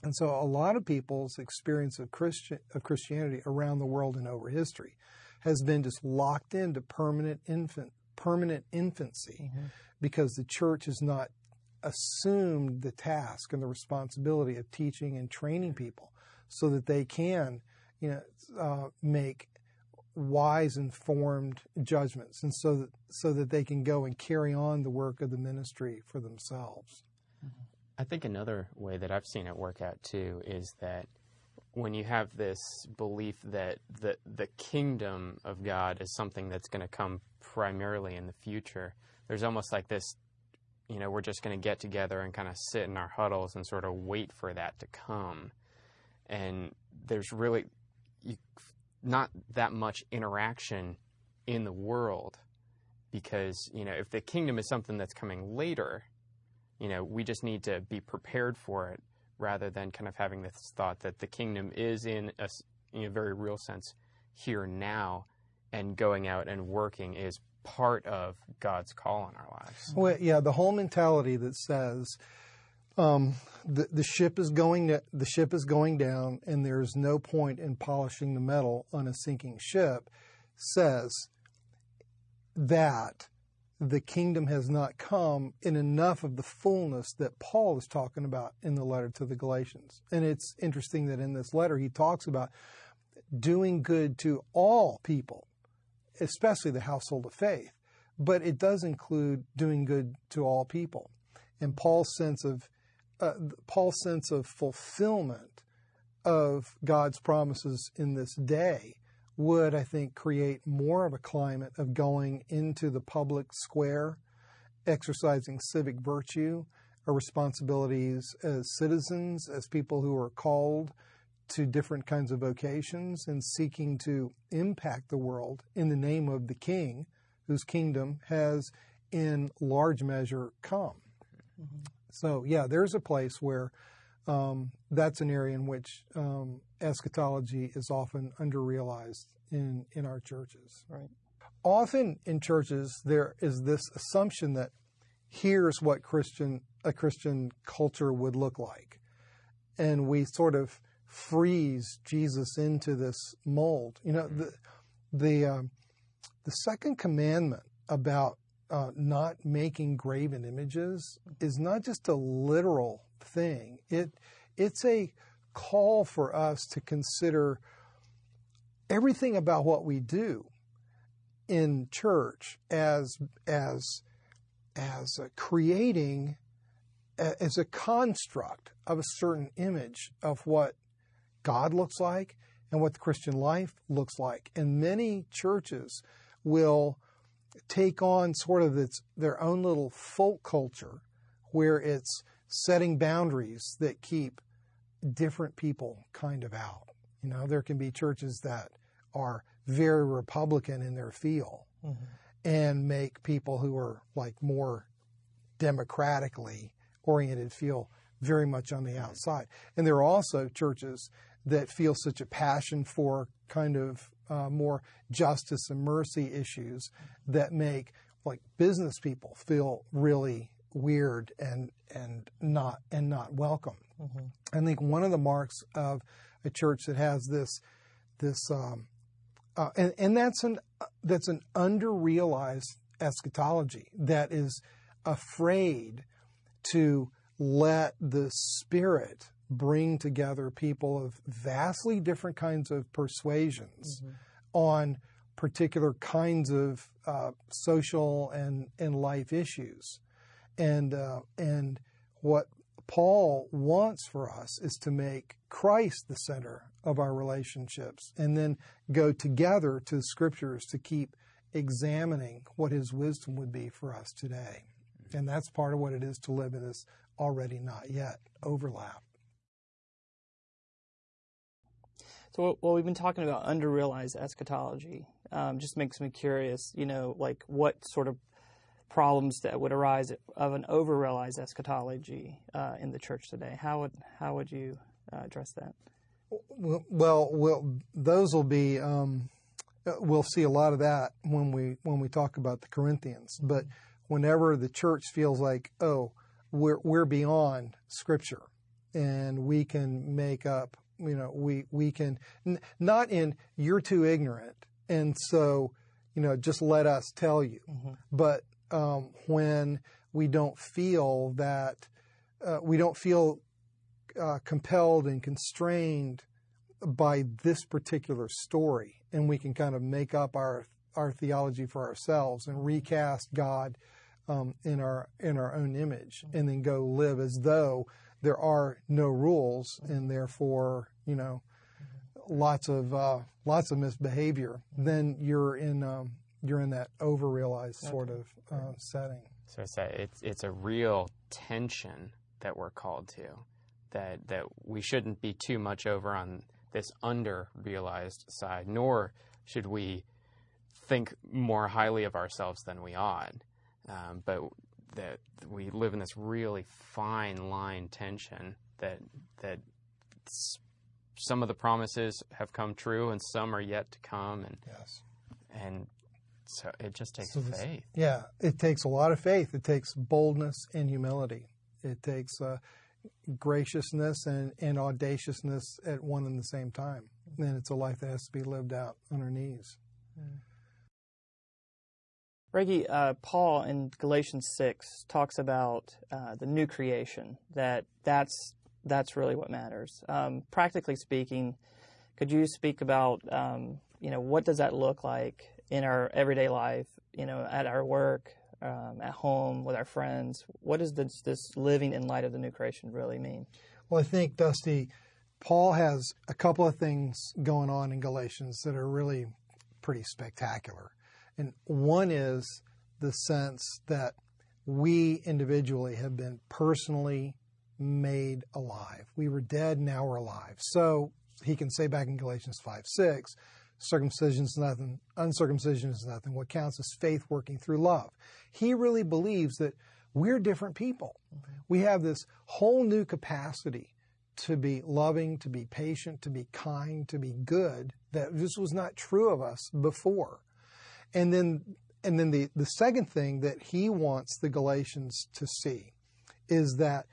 And so a lot of people's experience of Christian of Christianity around the world and over history has been just locked into permanent infant permanent infancy mm-hmm. because the church has not assumed the task and the responsibility of teaching and training people so that they can, you know, uh, make wise, informed judgments, and so that so that they can go and carry on the work of the ministry for themselves. I think another way that I've seen it work out too is that when you have this belief that the the kingdom of God is something that's going to come primarily in the future, there's almost like this, you know, we're just going to get together and kind of sit in our huddles and sort of wait for that to come. And there's really you, not that much interaction in the world because, you know, if the kingdom is something that's coming later, you know, we just need to be prepared for it rather than kind of having this thought that the kingdom is in a, in a very real sense here now, and going out and working is part of God's call on our lives. Well, yeah, the whole mentality that says um, the the ship is going the ship is going down, and there's no point in polishing the metal on a sinking ship, says that the kingdom has not come in enough of the fullness that Paul is talking about in the letter to the Galatians. And it's interesting that in this letter he talks about doing good to all people, especially the household of faith. But it does include doing good to all people. And Paul's sense of uh, Paul's sense of fulfillment of God's promises in this day would, I think, create more of a climate of going into the public square, exercising civic virtue, our responsibilities as citizens, as people who are called to different kinds of vocations and seeking to impact the world in the name of the King, whose kingdom has in large measure come. Mm-hmm. So, yeah, there's a place where um, that's an area in which um, eschatology is often underrealized in, in our churches. Right. Often in churches there is this assumption that here's what Christian a Christian culture would look like. And we sort of freeze Jesus into this mold. You know, the the um, the second commandment about uh, not making graven images is not just a literal thing. It it's a call for us to consider everything about what we do in church as as as a creating as a construct of a certain image of what God looks like and what the Christian life looks like. And many churches will take on sort of its, their own little folk culture where it's setting boundaries that keep different people kind of out. You know, there can be churches that are very Republican in their feel mm-hmm. and make people who are like more democratically oriented feel very much on the outside. And there are also churches that feel such a passion for kind of uh, more justice and mercy issues that make like business people feel really weird and and not and not welcome. Mm-hmm. I think one of the marks of a church that has this this um, uh, and, and that's an that's an underrealized eschatology that is afraid to let the Spirit bring together people of vastly different kinds of persuasions mm-hmm. on particular kinds of uh, social and, and life issues. And uh, and what Paul wants for us is to make Christ the center of our relationships and then go together to the Scriptures to keep examining what His wisdom would be for us today. And that's part of what it is to live in this already not yet overlap. So, well, we've been talking about underrealized eschatology. Um, just makes me curious, you know, like what sort of problems that would arise of an overrealized eschatology uh, in the church today. How would how would you uh, address that? Well, well, those will be. Um, we'll see a lot of that when we when we talk about the Corinthians. But whenever the church feels like, oh, we're we're beyond Scripture, and we can make up, you know, we, we can, n- not in, you're too ignorant, and so, you know, just let us tell you. Mm-hmm. But um, when we don't feel that, uh, we don't feel uh, compelled and constrained by this particular story, and we can kind of make up our our theology for ourselves and recast God um, in our in our own image, and then go live as though there are no rules, and therefore, you know, lots of uh, lots of misbehavior. Then you're in um, you're in that overrealized sort of uh, setting. So it's a, it's it's a real tension that we're called to, that that we shouldn't be too much over on this under-realized side, nor should we think more highly of ourselves than we ought. Um, but that we live in this really fine line tension that that some of the promises have come true and some are yet to come, and yes. and so it just takes so this, faith. Yeah, it takes a lot of faith. It takes boldness and humility. It takes uh, graciousness and, and audaciousness at one and the same time. And it's a life that has to be lived out on our knees. Mm. Reggie, uh, Paul in Galatians six talks about uh, the new creation, that that's, that's really what matters. Um, practically speaking, could you speak about, um, you know, what does that look like in our everyday life, you know, at our work, Um, at home, with our friends? What does this, this living in light of the new creation really mean? Well, I think, Dusty, Paul has a couple of things going on in Galatians that are really pretty spectacular. And one is the sense that we individually have been personally made alive. We were dead, now we're alive. So he can say back in Galatians five six, circumcision is nothing, uncircumcision is nothing. What counts is faith working through love. He really believes that we're different people. Mm-hmm. We have this whole new capacity to be loving, to be patient, to be kind, to be good, that this was not true of us before. And then and then the, the second thing that he wants the Galatians to see is that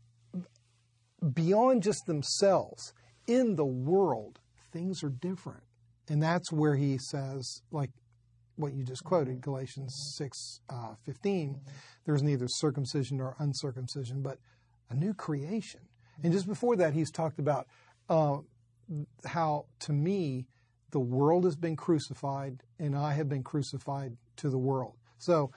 beyond just themselves, in the world, things are different. And that's where he says, like what you just quoted, Galatians six fifteen, there's neither circumcision nor uncircumcision, but a new creation. And just before that, he's talked about uh, how, to me, the world has been crucified and I have been crucified to the world. So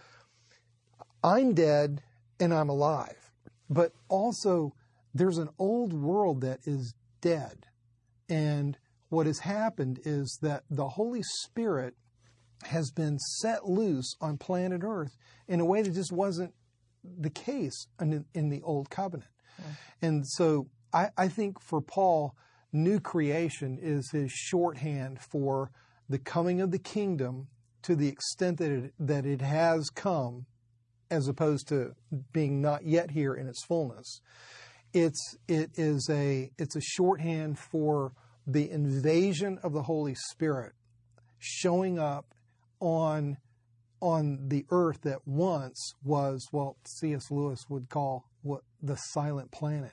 I'm dead and I'm alive. But also there's an old world that is dead. And what has happened is that the Holy Spirit has been set loose on planet Earth in a way that just wasn't the case in, in the Old Covenant. Yeah. And so I, I think for Paul, new creation is his shorthand for the coming of the kingdom to the extent that it, that it has come, as opposed to being not yet here in its fullness. It's it is a it's a shorthand for the invasion of the Holy Spirit showing up on on the earth that once was what C S Lewis would call what the silent planet.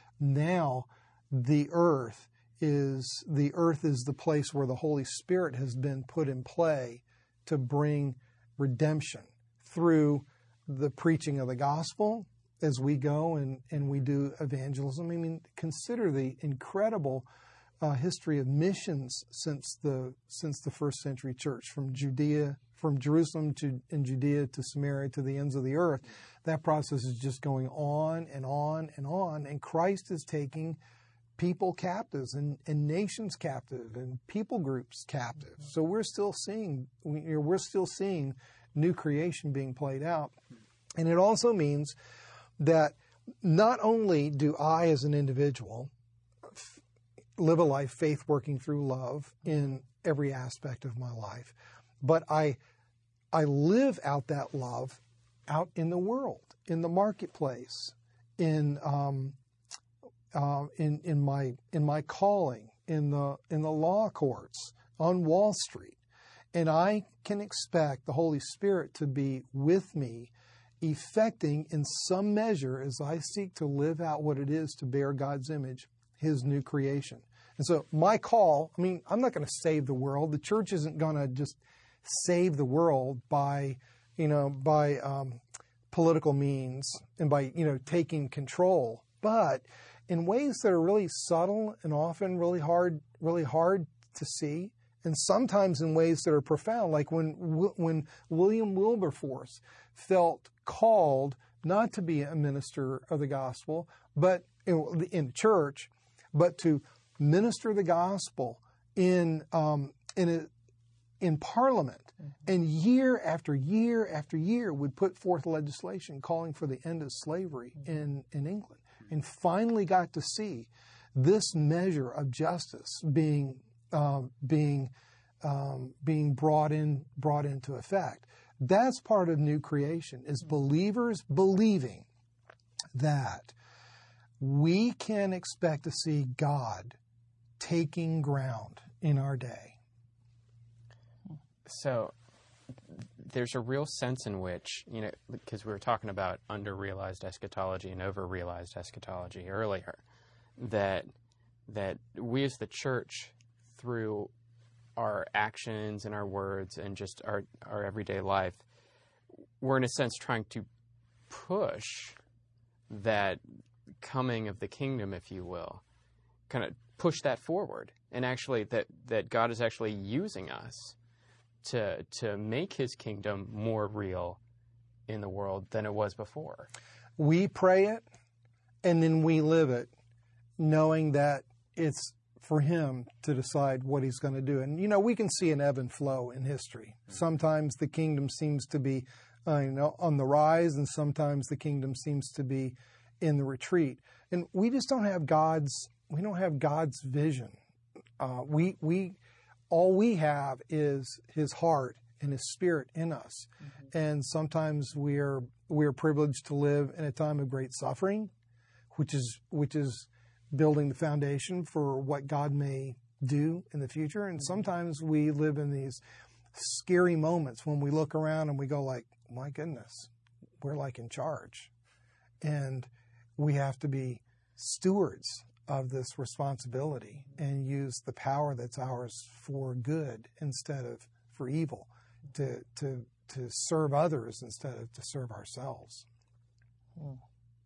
Now the earth is the earth is the place where the Holy Spirit has been put in play to bring redemption through the preaching of the gospel as we go and, and we do evangelism. I mean, consider the incredible uh, history of missions since the since the first century church, from Judea, from Jerusalem to in Judea to Samaria to the ends of the earth. That process is just going on and on and on, and Christ is taking people captives and, and nations captive and people groups captive. So we're still seeing we're still seeing new creation being played out, and it also means that not only do I as an individual f- live a life faith working through love in every aspect of my life, but I I live out that love out in the world, in the marketplace, in um, uh, in in my in my calling, in the in the law courts, on Wall Street, and I can expect the Holy Spirit to be with me effecting in some measure as I seek to live out what it is to bear God's image, His new creation. And so my call, I mean, I'm not going to save the world. The church isn't going to just save the world by, you know, by um, political means and by, you know, taking control. But in ways that are really subtle and often really hard, really hard to see, and sometimes in ways that are profound, like when when William Wilberforce felt called not to be a minister of the gospel, but in, in church, but to minister the gospel in um, in a, in Parliament, mm-hmm. and year after year after year would put forth legislation calling for the end of slavery mm-hmm. in in England, and finally got to see this measure of justice being uh, being um, being brought in brought into effect. That's part of new creation, is believers believing that we can expect to see God taking ground in our day. So there's a real sense in which, you know, because we were talking about under-realized eschatology and over-realized eschatology earlier, that that we as the church, through our actions and our words and just our, our everyday life, we're in a sense trying to push that coming of the kingdom, if you will, kind of push that forward, and actually that, that God is actually using us to to make His kingdom more real in the world than it was before. We pray it, and then we live it, knowing that it's for Him to decide what He's going to do. And, you know, we can see an ebb and flow in history. Sometimes the kingdom seems to be, uh, you know, on the rise, and sometimes the kingdom seems to be in the retreat. And we just don't have God's, we don't have God's vision. Uh, we, we, all we have is His heart and His Spirit in us. Mm-hmm. And sometimes we're, we're privileged to live in a time of great suffering, which is, which is building the foundation for what God may do in the future. And sometimes we live in these scary moments when we look around and we go like, my goodness, we're like in charge. And we have to be stewards of this responsibility and use the power that's ours for good instead of for evil, to to to serve others instead of to serve ourselves. Hmm.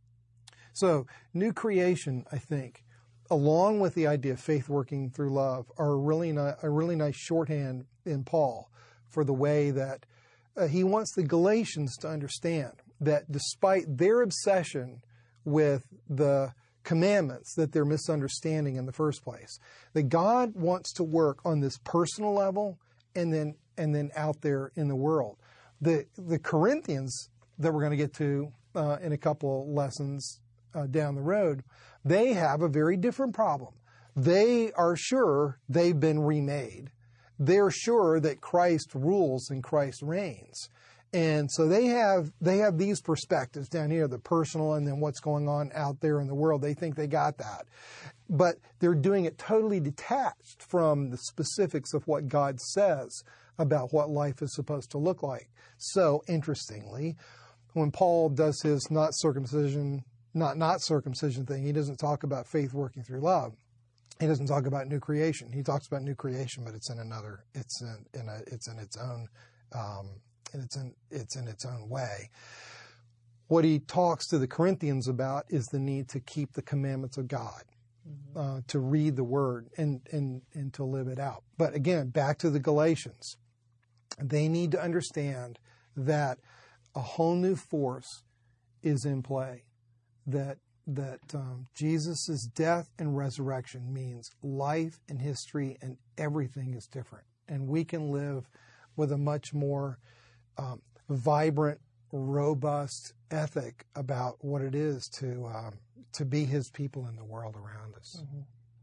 So new creation, I think, along with the idea of faith working through love, are a really ni- a really nice shorthand in Paul for the way that uh, he wants the Galatians to understand that despite their obsession with the commandments that they're misunderstanding in the first place, that God wants to work on this personal level and then and then out there in the world. The the Corinthians that we're going to get to uh, in a couple lessons uh, down the road, they have a very different problem. They are sure they've been remade. They're sure that Christ rules and Christ reigns. And so they have they have these perspectives down here, the personal and then what's going on out there in the world. They think they got that. But they're doing it totally detached from the specifics of what God says about what life is supposed to look like. So interestingly, when Paul does his not circumcision, not not circumcision thing, he doesn't talk about faith working through love. He doesn't talk about new creation. He talks about new creation, but it's in another, it's in, in a, it's in its own, um, and it's in, it's in its own way. What he talks to the Corinthians about is the need to keep the commandments of God, mm-hmm. uh, to read the word and, and, and to live it out. But again, back to the Galatians, they need to understand that a whole new force is in play, that that um, Jesus' death and resurrection means life and history and everything is different. And we can live with a much more um, vibrant, robust ethic about what it is to um, to be His people in the world around us. Mm-hmm.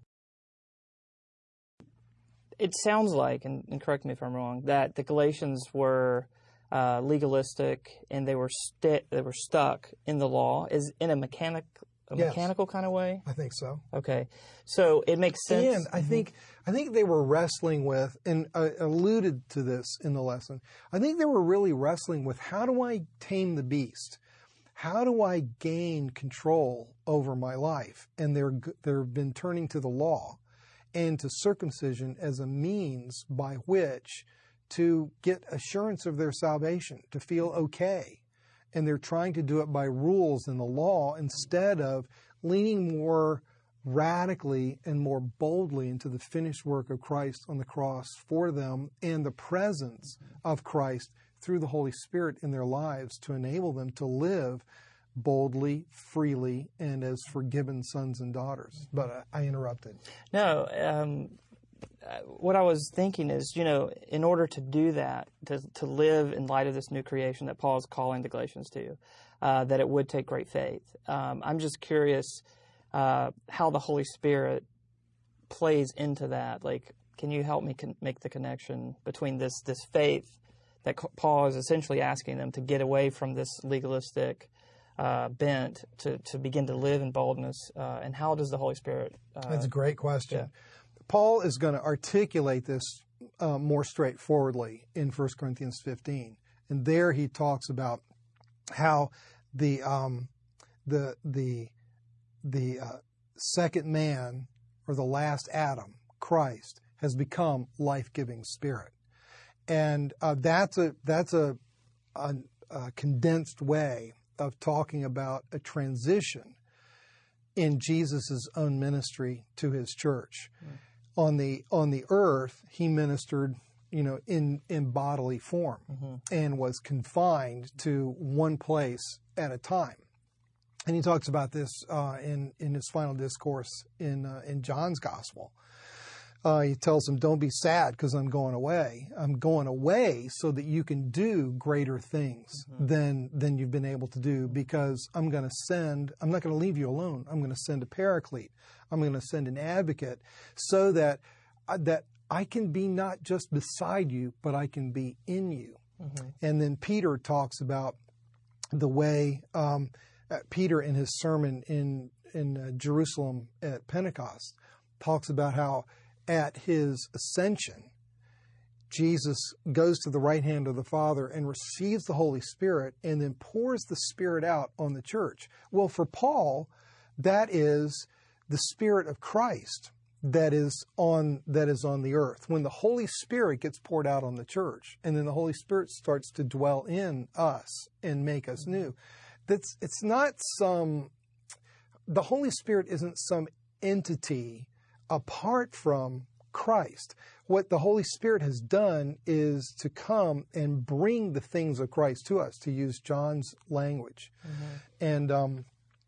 It sounds like, and, and correct me if I'm wrong, that the Galatians were uh, legalistic and they were st- they were stuck in the law, is in a mechanic a yes. mechanical kind of way. I think so. Okay, so it makes sense. And I mm-hmm. think I think they were wrestling with, and I alluded to this in the lesson. I think they were really wrestling with, how do I tame the beast? how do I gain control over my life? And they're, they've been turning to the law and to circumcision as a means by which to get assurance of their salvation, to feel okay. And they're trying to do it by rules and the law instead of leaning more radically and more boldly into the finished work of Christ on the cross for them and the presence of Christ through the Holy Spirit in their lives to enable them to live boldly, freely, and as forgiven sons and daughters. But uh, I interrupted. No, um, what I was thinking is, you know, in order to do that, to, to live in light of this new creation that Paul is calling the Galatians to, uh, that it would take great faith. Um, I'm just curious uh, how the Holy Spirit plays into that. Like, can you help me con- make the connection between this this faith that Paul is essentially asking them to get away from this legalistic uh, bent to, to begin to live in boldness, uh, and how does the Holy Spirit? Uh, That's a great question. Yeah. Paul is going to articulate this uh, more straightforwardly in First Corinthians fifteen, and there he talks about how the um, the the the uh, second man, or the last Adam, Christ, has become life-giving Spirit, and uh, that's a that's a, a, a condensed way of talking about a transition in Jesus' own ministry to his church. Mm. On the on the earth, he ministered, you know, in, in bodily form, mm-hmm. and was confined to one place at a time. And he talks about this uh, in in his final discourse in uh, in John's Gospel. Uh, he tells them, "Don't be sad because I'm going away. I'm going away so that you can do greater things mm-hmm. than than you've been able to do. Because I'm going to send. I'm not going to leave you alone. I'm going to send a Paraclete. I'm going to send an advocate, so that uh, that I can be not just beside you, but I can be in you." Mm-hmm. And then Peter talks about the way um, uh, Peter in his sermon in in uh, Jerusalem at Pentecost talks about how at his ascension, Jesus goes to the right hand of the Father and receives the Holy Spirit and then pours the Spirit out on the church. Well, for Paul, that is the Spirit of Christ that is on that is on the earth. When the Holy Spirit gets poured out on the church, and then the Holy Spirit starts to dwell in us and make us new. That's it's not some the Holy Spirit isn't some entity apart from Christ. What the Holy Spirit has done is to come and bring the things of Christ to us, to use John's language. Mm-hmm. And um,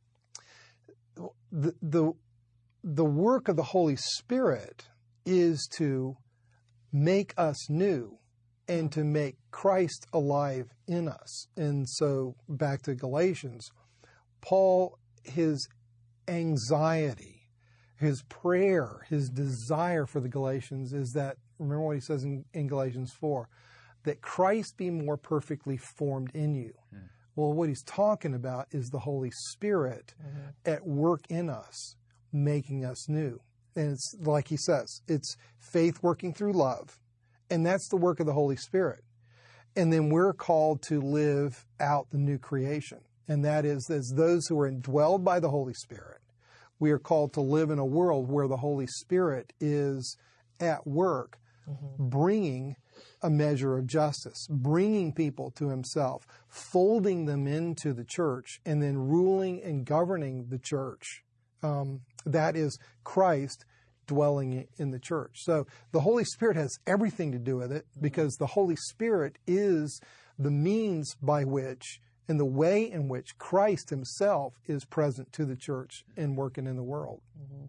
the, the, the work of the Holy Spirit is to make us new and to make Christ alive in us. And so back to Galatians, Paul, his anxiety, his prayer, his desire for the Galatians is that, remember what he says in, in Galatians four, that Christ be more perfectly formed in you. Mm. Well, what he's talking about is the Holy Spirit mm-hmm. at work in us, making us new. And it's like he says, it's faith working through love. And that's the work of the Holy Spirit. And then we're called to live out the new creation. And that is, as those who are indwelled by the Holy Spirit, we are called to live in a world where the Holy Spirit is at work, mm-hmm. bringing a measure of justice, bringing people to himself, folding them into the church, and then ruling and governing the church. Um, that is Christ dwelling in the church. So the Holy Spirit has everything to do with it, because the Holy Spirit is the means by which and the way in which Christ himself is present to the church and working in the world. Mm-hmm.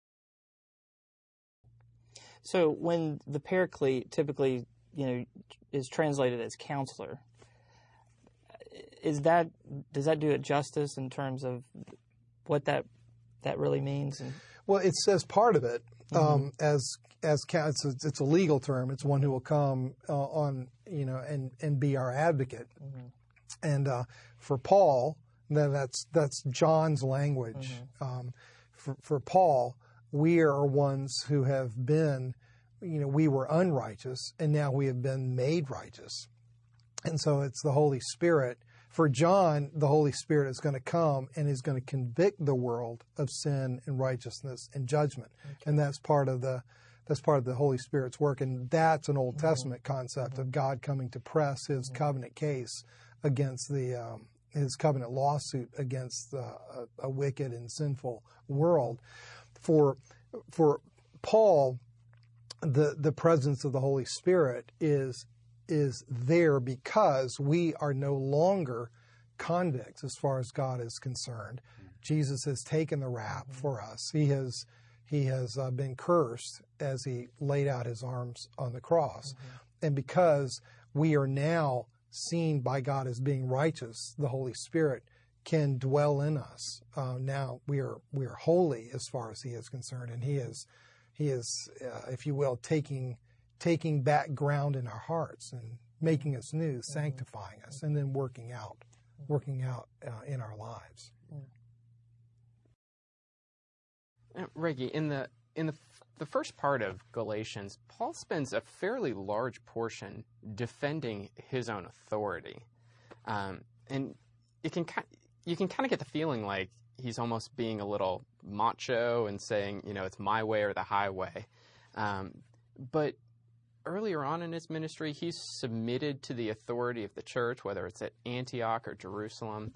So when the Paraclete typically, you know, is translated as counselor, is that does that do it justice in terms of what that that really means? And... Well, it says part of it mm-hmm. um, as as it's a, it's a legal term. It's one who will come uh, on, you know, and and be our advocate. Mm-hmm. And uh, for Paul, then that's that's John's language. Mm-hmm. Um, for, for Paul, we are ones who have been, you know, we were unrighteous, and now we have been made righteous. And so it's the Holy Spirit For John, the Holy Spirit is going to come and is going to convict the world of sin and righteousness and judgment. Okay. And that's part of the that's part of the Holy Spirit's work. And that's an Old mm-hmm. Testament concept mm-hmm. of God coming to press his mm-hmm. covenant case against the um, his covenant lawsuit against uh, a, a wicked and sinful world. For for Paul, the the presence of the Holy Spirit is is there because we are no longer convicts as far as God is concerned. Mm-hmm. Jesus has taken the rap mm-hmm. for us. He has he has uh, been cursed as he laid out his arms on the cross. Mm-hmm. And because we are now seen by God as being righteous, the Holy Spirit can dwell in us. Uh, now we are we are holy as far as he is concerned, and he is he is, uh, if you will, taking taking back ground in our hearts and making us new, sanctifying us, and then working out, working out uh, in our lives. Now, Reggie, in the in the the first part of Galatians, Paul spends a fairly large portion defending his own authority, um, and it can you can kind of get the feeling like he's almost being a little macho and saying, you know, it's my way or the highway. Um, but earlier on in his ministry, he's submitted to the authority of the church, whether it's at Antioch or Jerusalem.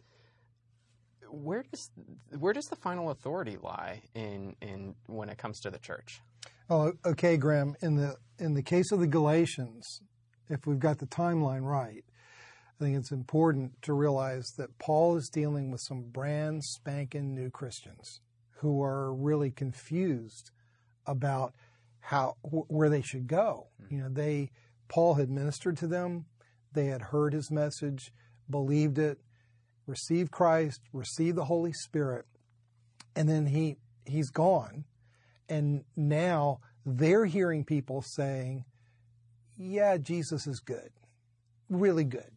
Where does where does the final authority lie in, in when it comes to the church? Oh, okay, Graham. In the in the case of the Galatians, if we've got the timeline right, I think it's important to realize that Paul is dealing with some brand spanking new Christians who are really confused about how wh- where they should go. Mm-hmm. You know, they Paul had ministered to them, they had heard his message, believed it, received Christ, received the Holy Spirit, and then he he's gone, and now they're hearing people saying, "Yeah, Jesus is good, really good."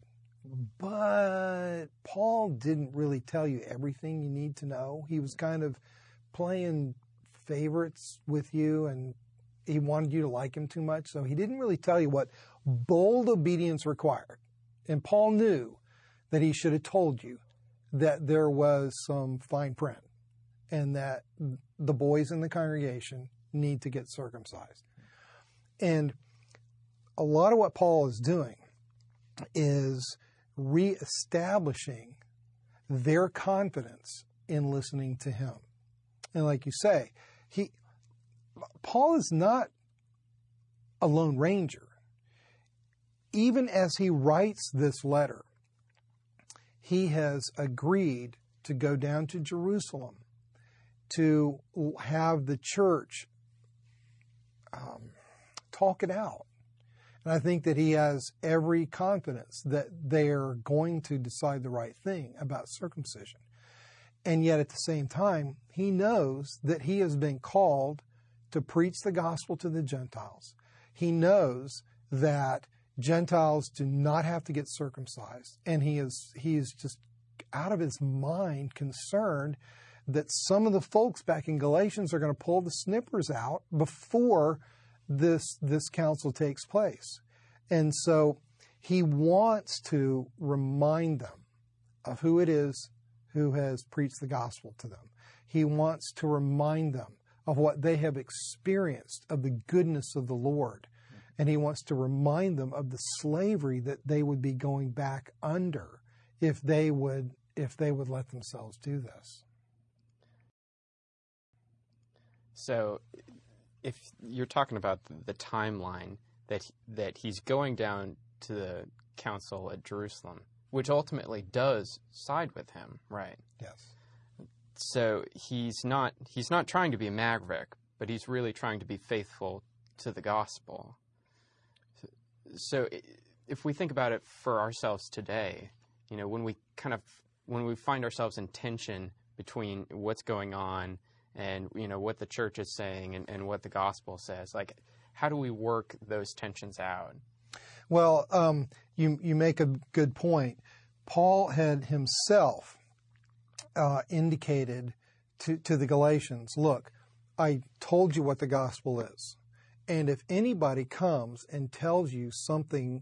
But Paul didn't really tell you everything you need to know. He was kind of playing favorites with you, and he wanted you to like him too much. So he didn't really tell you what bold obedience required. And Paul knew that he should have told you that there was some fine print and that the boys in the congregation need to get circumcised. And a lot of what Paul is doing is reestablishing their confidence in listening to him. And like you say, he Paul is not a lone ranger. Even as he writes this letter, he has agreed to go down to Jerusalem to have the church um, talk it out. And I think that he has every confidence that they're going to decide the right thing about circumcision. And yet at the same time, he knows that he has been called to preach the gospel to the Gentiles. He knows that Gentiles do not have to get circumcised. And he is he is just out of his mind concerned that some of the folks back in Galatians are going to pull the snippers out before this this council takes place. And so he wants to remind them of who it is who has preached the gospel to them. He wants to remind them of what they have experienced, of the goodness of the Lord. And he wants to remind them of the slavery that they would be going back under if they would if they would let themselves do this. So if you're talking about the timeline that that he's going down to the council at Jerusalem, which ultimately does side with him, right? Yes. So he's not he's not trying to be a maverick, but he's really trying to be faithful to the gospel. So if we think about it for ourselves today, you know, when we kind of when we find ourselves in tension between what's going on and, you know, what the church is saying and, and what the gospel says, like, how do we work those tensions out? Well, um, you you make a good point. Paul had himself uh, indicated to, to the Galatians, look, I told you what the gospel is. And if anybody comes and tells you something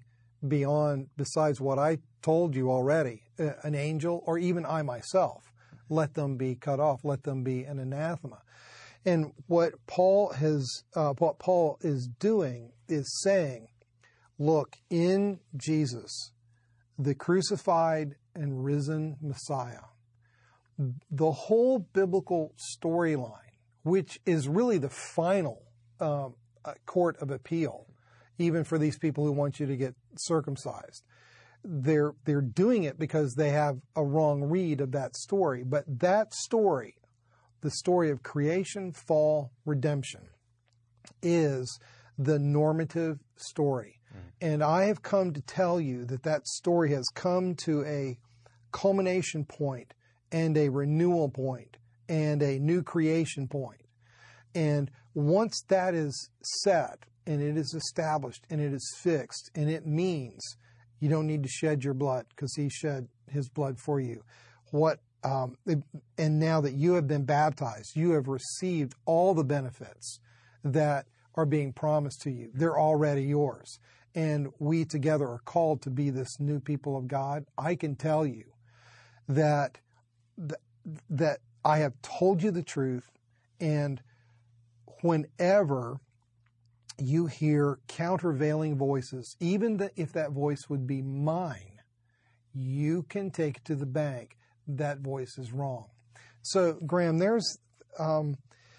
beyond, besides what I told you already, an angel or even I myself, let them be cut off, let them be an anathema. And what Paul has, uh, what Paul is doing is saying, look, in Jesus, the crucified and risen Messiah, the whole biblical storyline, which is really the final um, court of appeal, even for these people who want you to get circumcised. They're, they're doing it because they have a wrong read of that story. But that story, the story of creation, fall, redemption, is the normative story. Mm. And I have come to tell you that that story has come to a culmination point and a renewal point and a new creation point. And once that is set and it is established and it is fixed, and it means you don't need to shed your blood because he shed his blood for you. What um, and now that you have been baptized, you have received all the benefits that are being promised to you. They're already yours. And we together are called to be this new people of God. I can tell you that that I have told you the truth, and whenever you hear countervailing voices, even the, if that voice would be mine, you can take it to the bank. That voice is wrong. So, Graham, there's, um,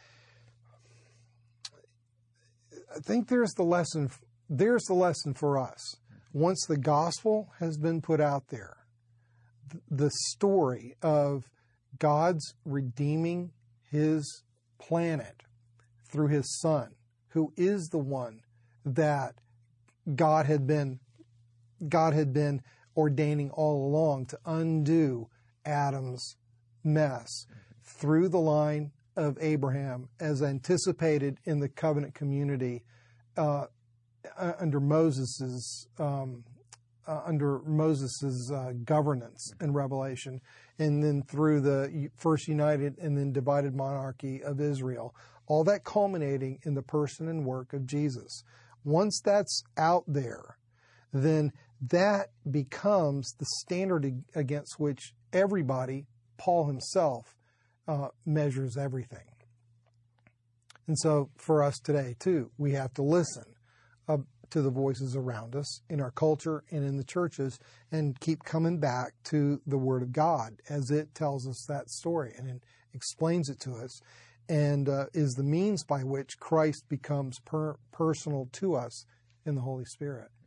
I think there's the lesson. There's the lesson for us. Once the gospel has been put out there, the story of God's redeeming his planet through his Son, who is the one that God had been God had been ordaining all along to undo Adam's mess through the line of Abraham, as anticipated in the covenant community uh, under Moses's um, uh, under Moses's uh, governance and revelation, and then through the first united and then divided monarchy of Israel. All that culminating in the person and work of Jesus. Once that's out there, then that becomes the standard against which everybody, Paul himself, uh, measures everything. And so for us today, too, we have to listen uh, to the voices around us in our culture and in the churches, and keep coming back to the Word of God as it tells us that story and it explains it to us, and uh, is the means by which Christ becomes per- personal to us in the Holy Spirit.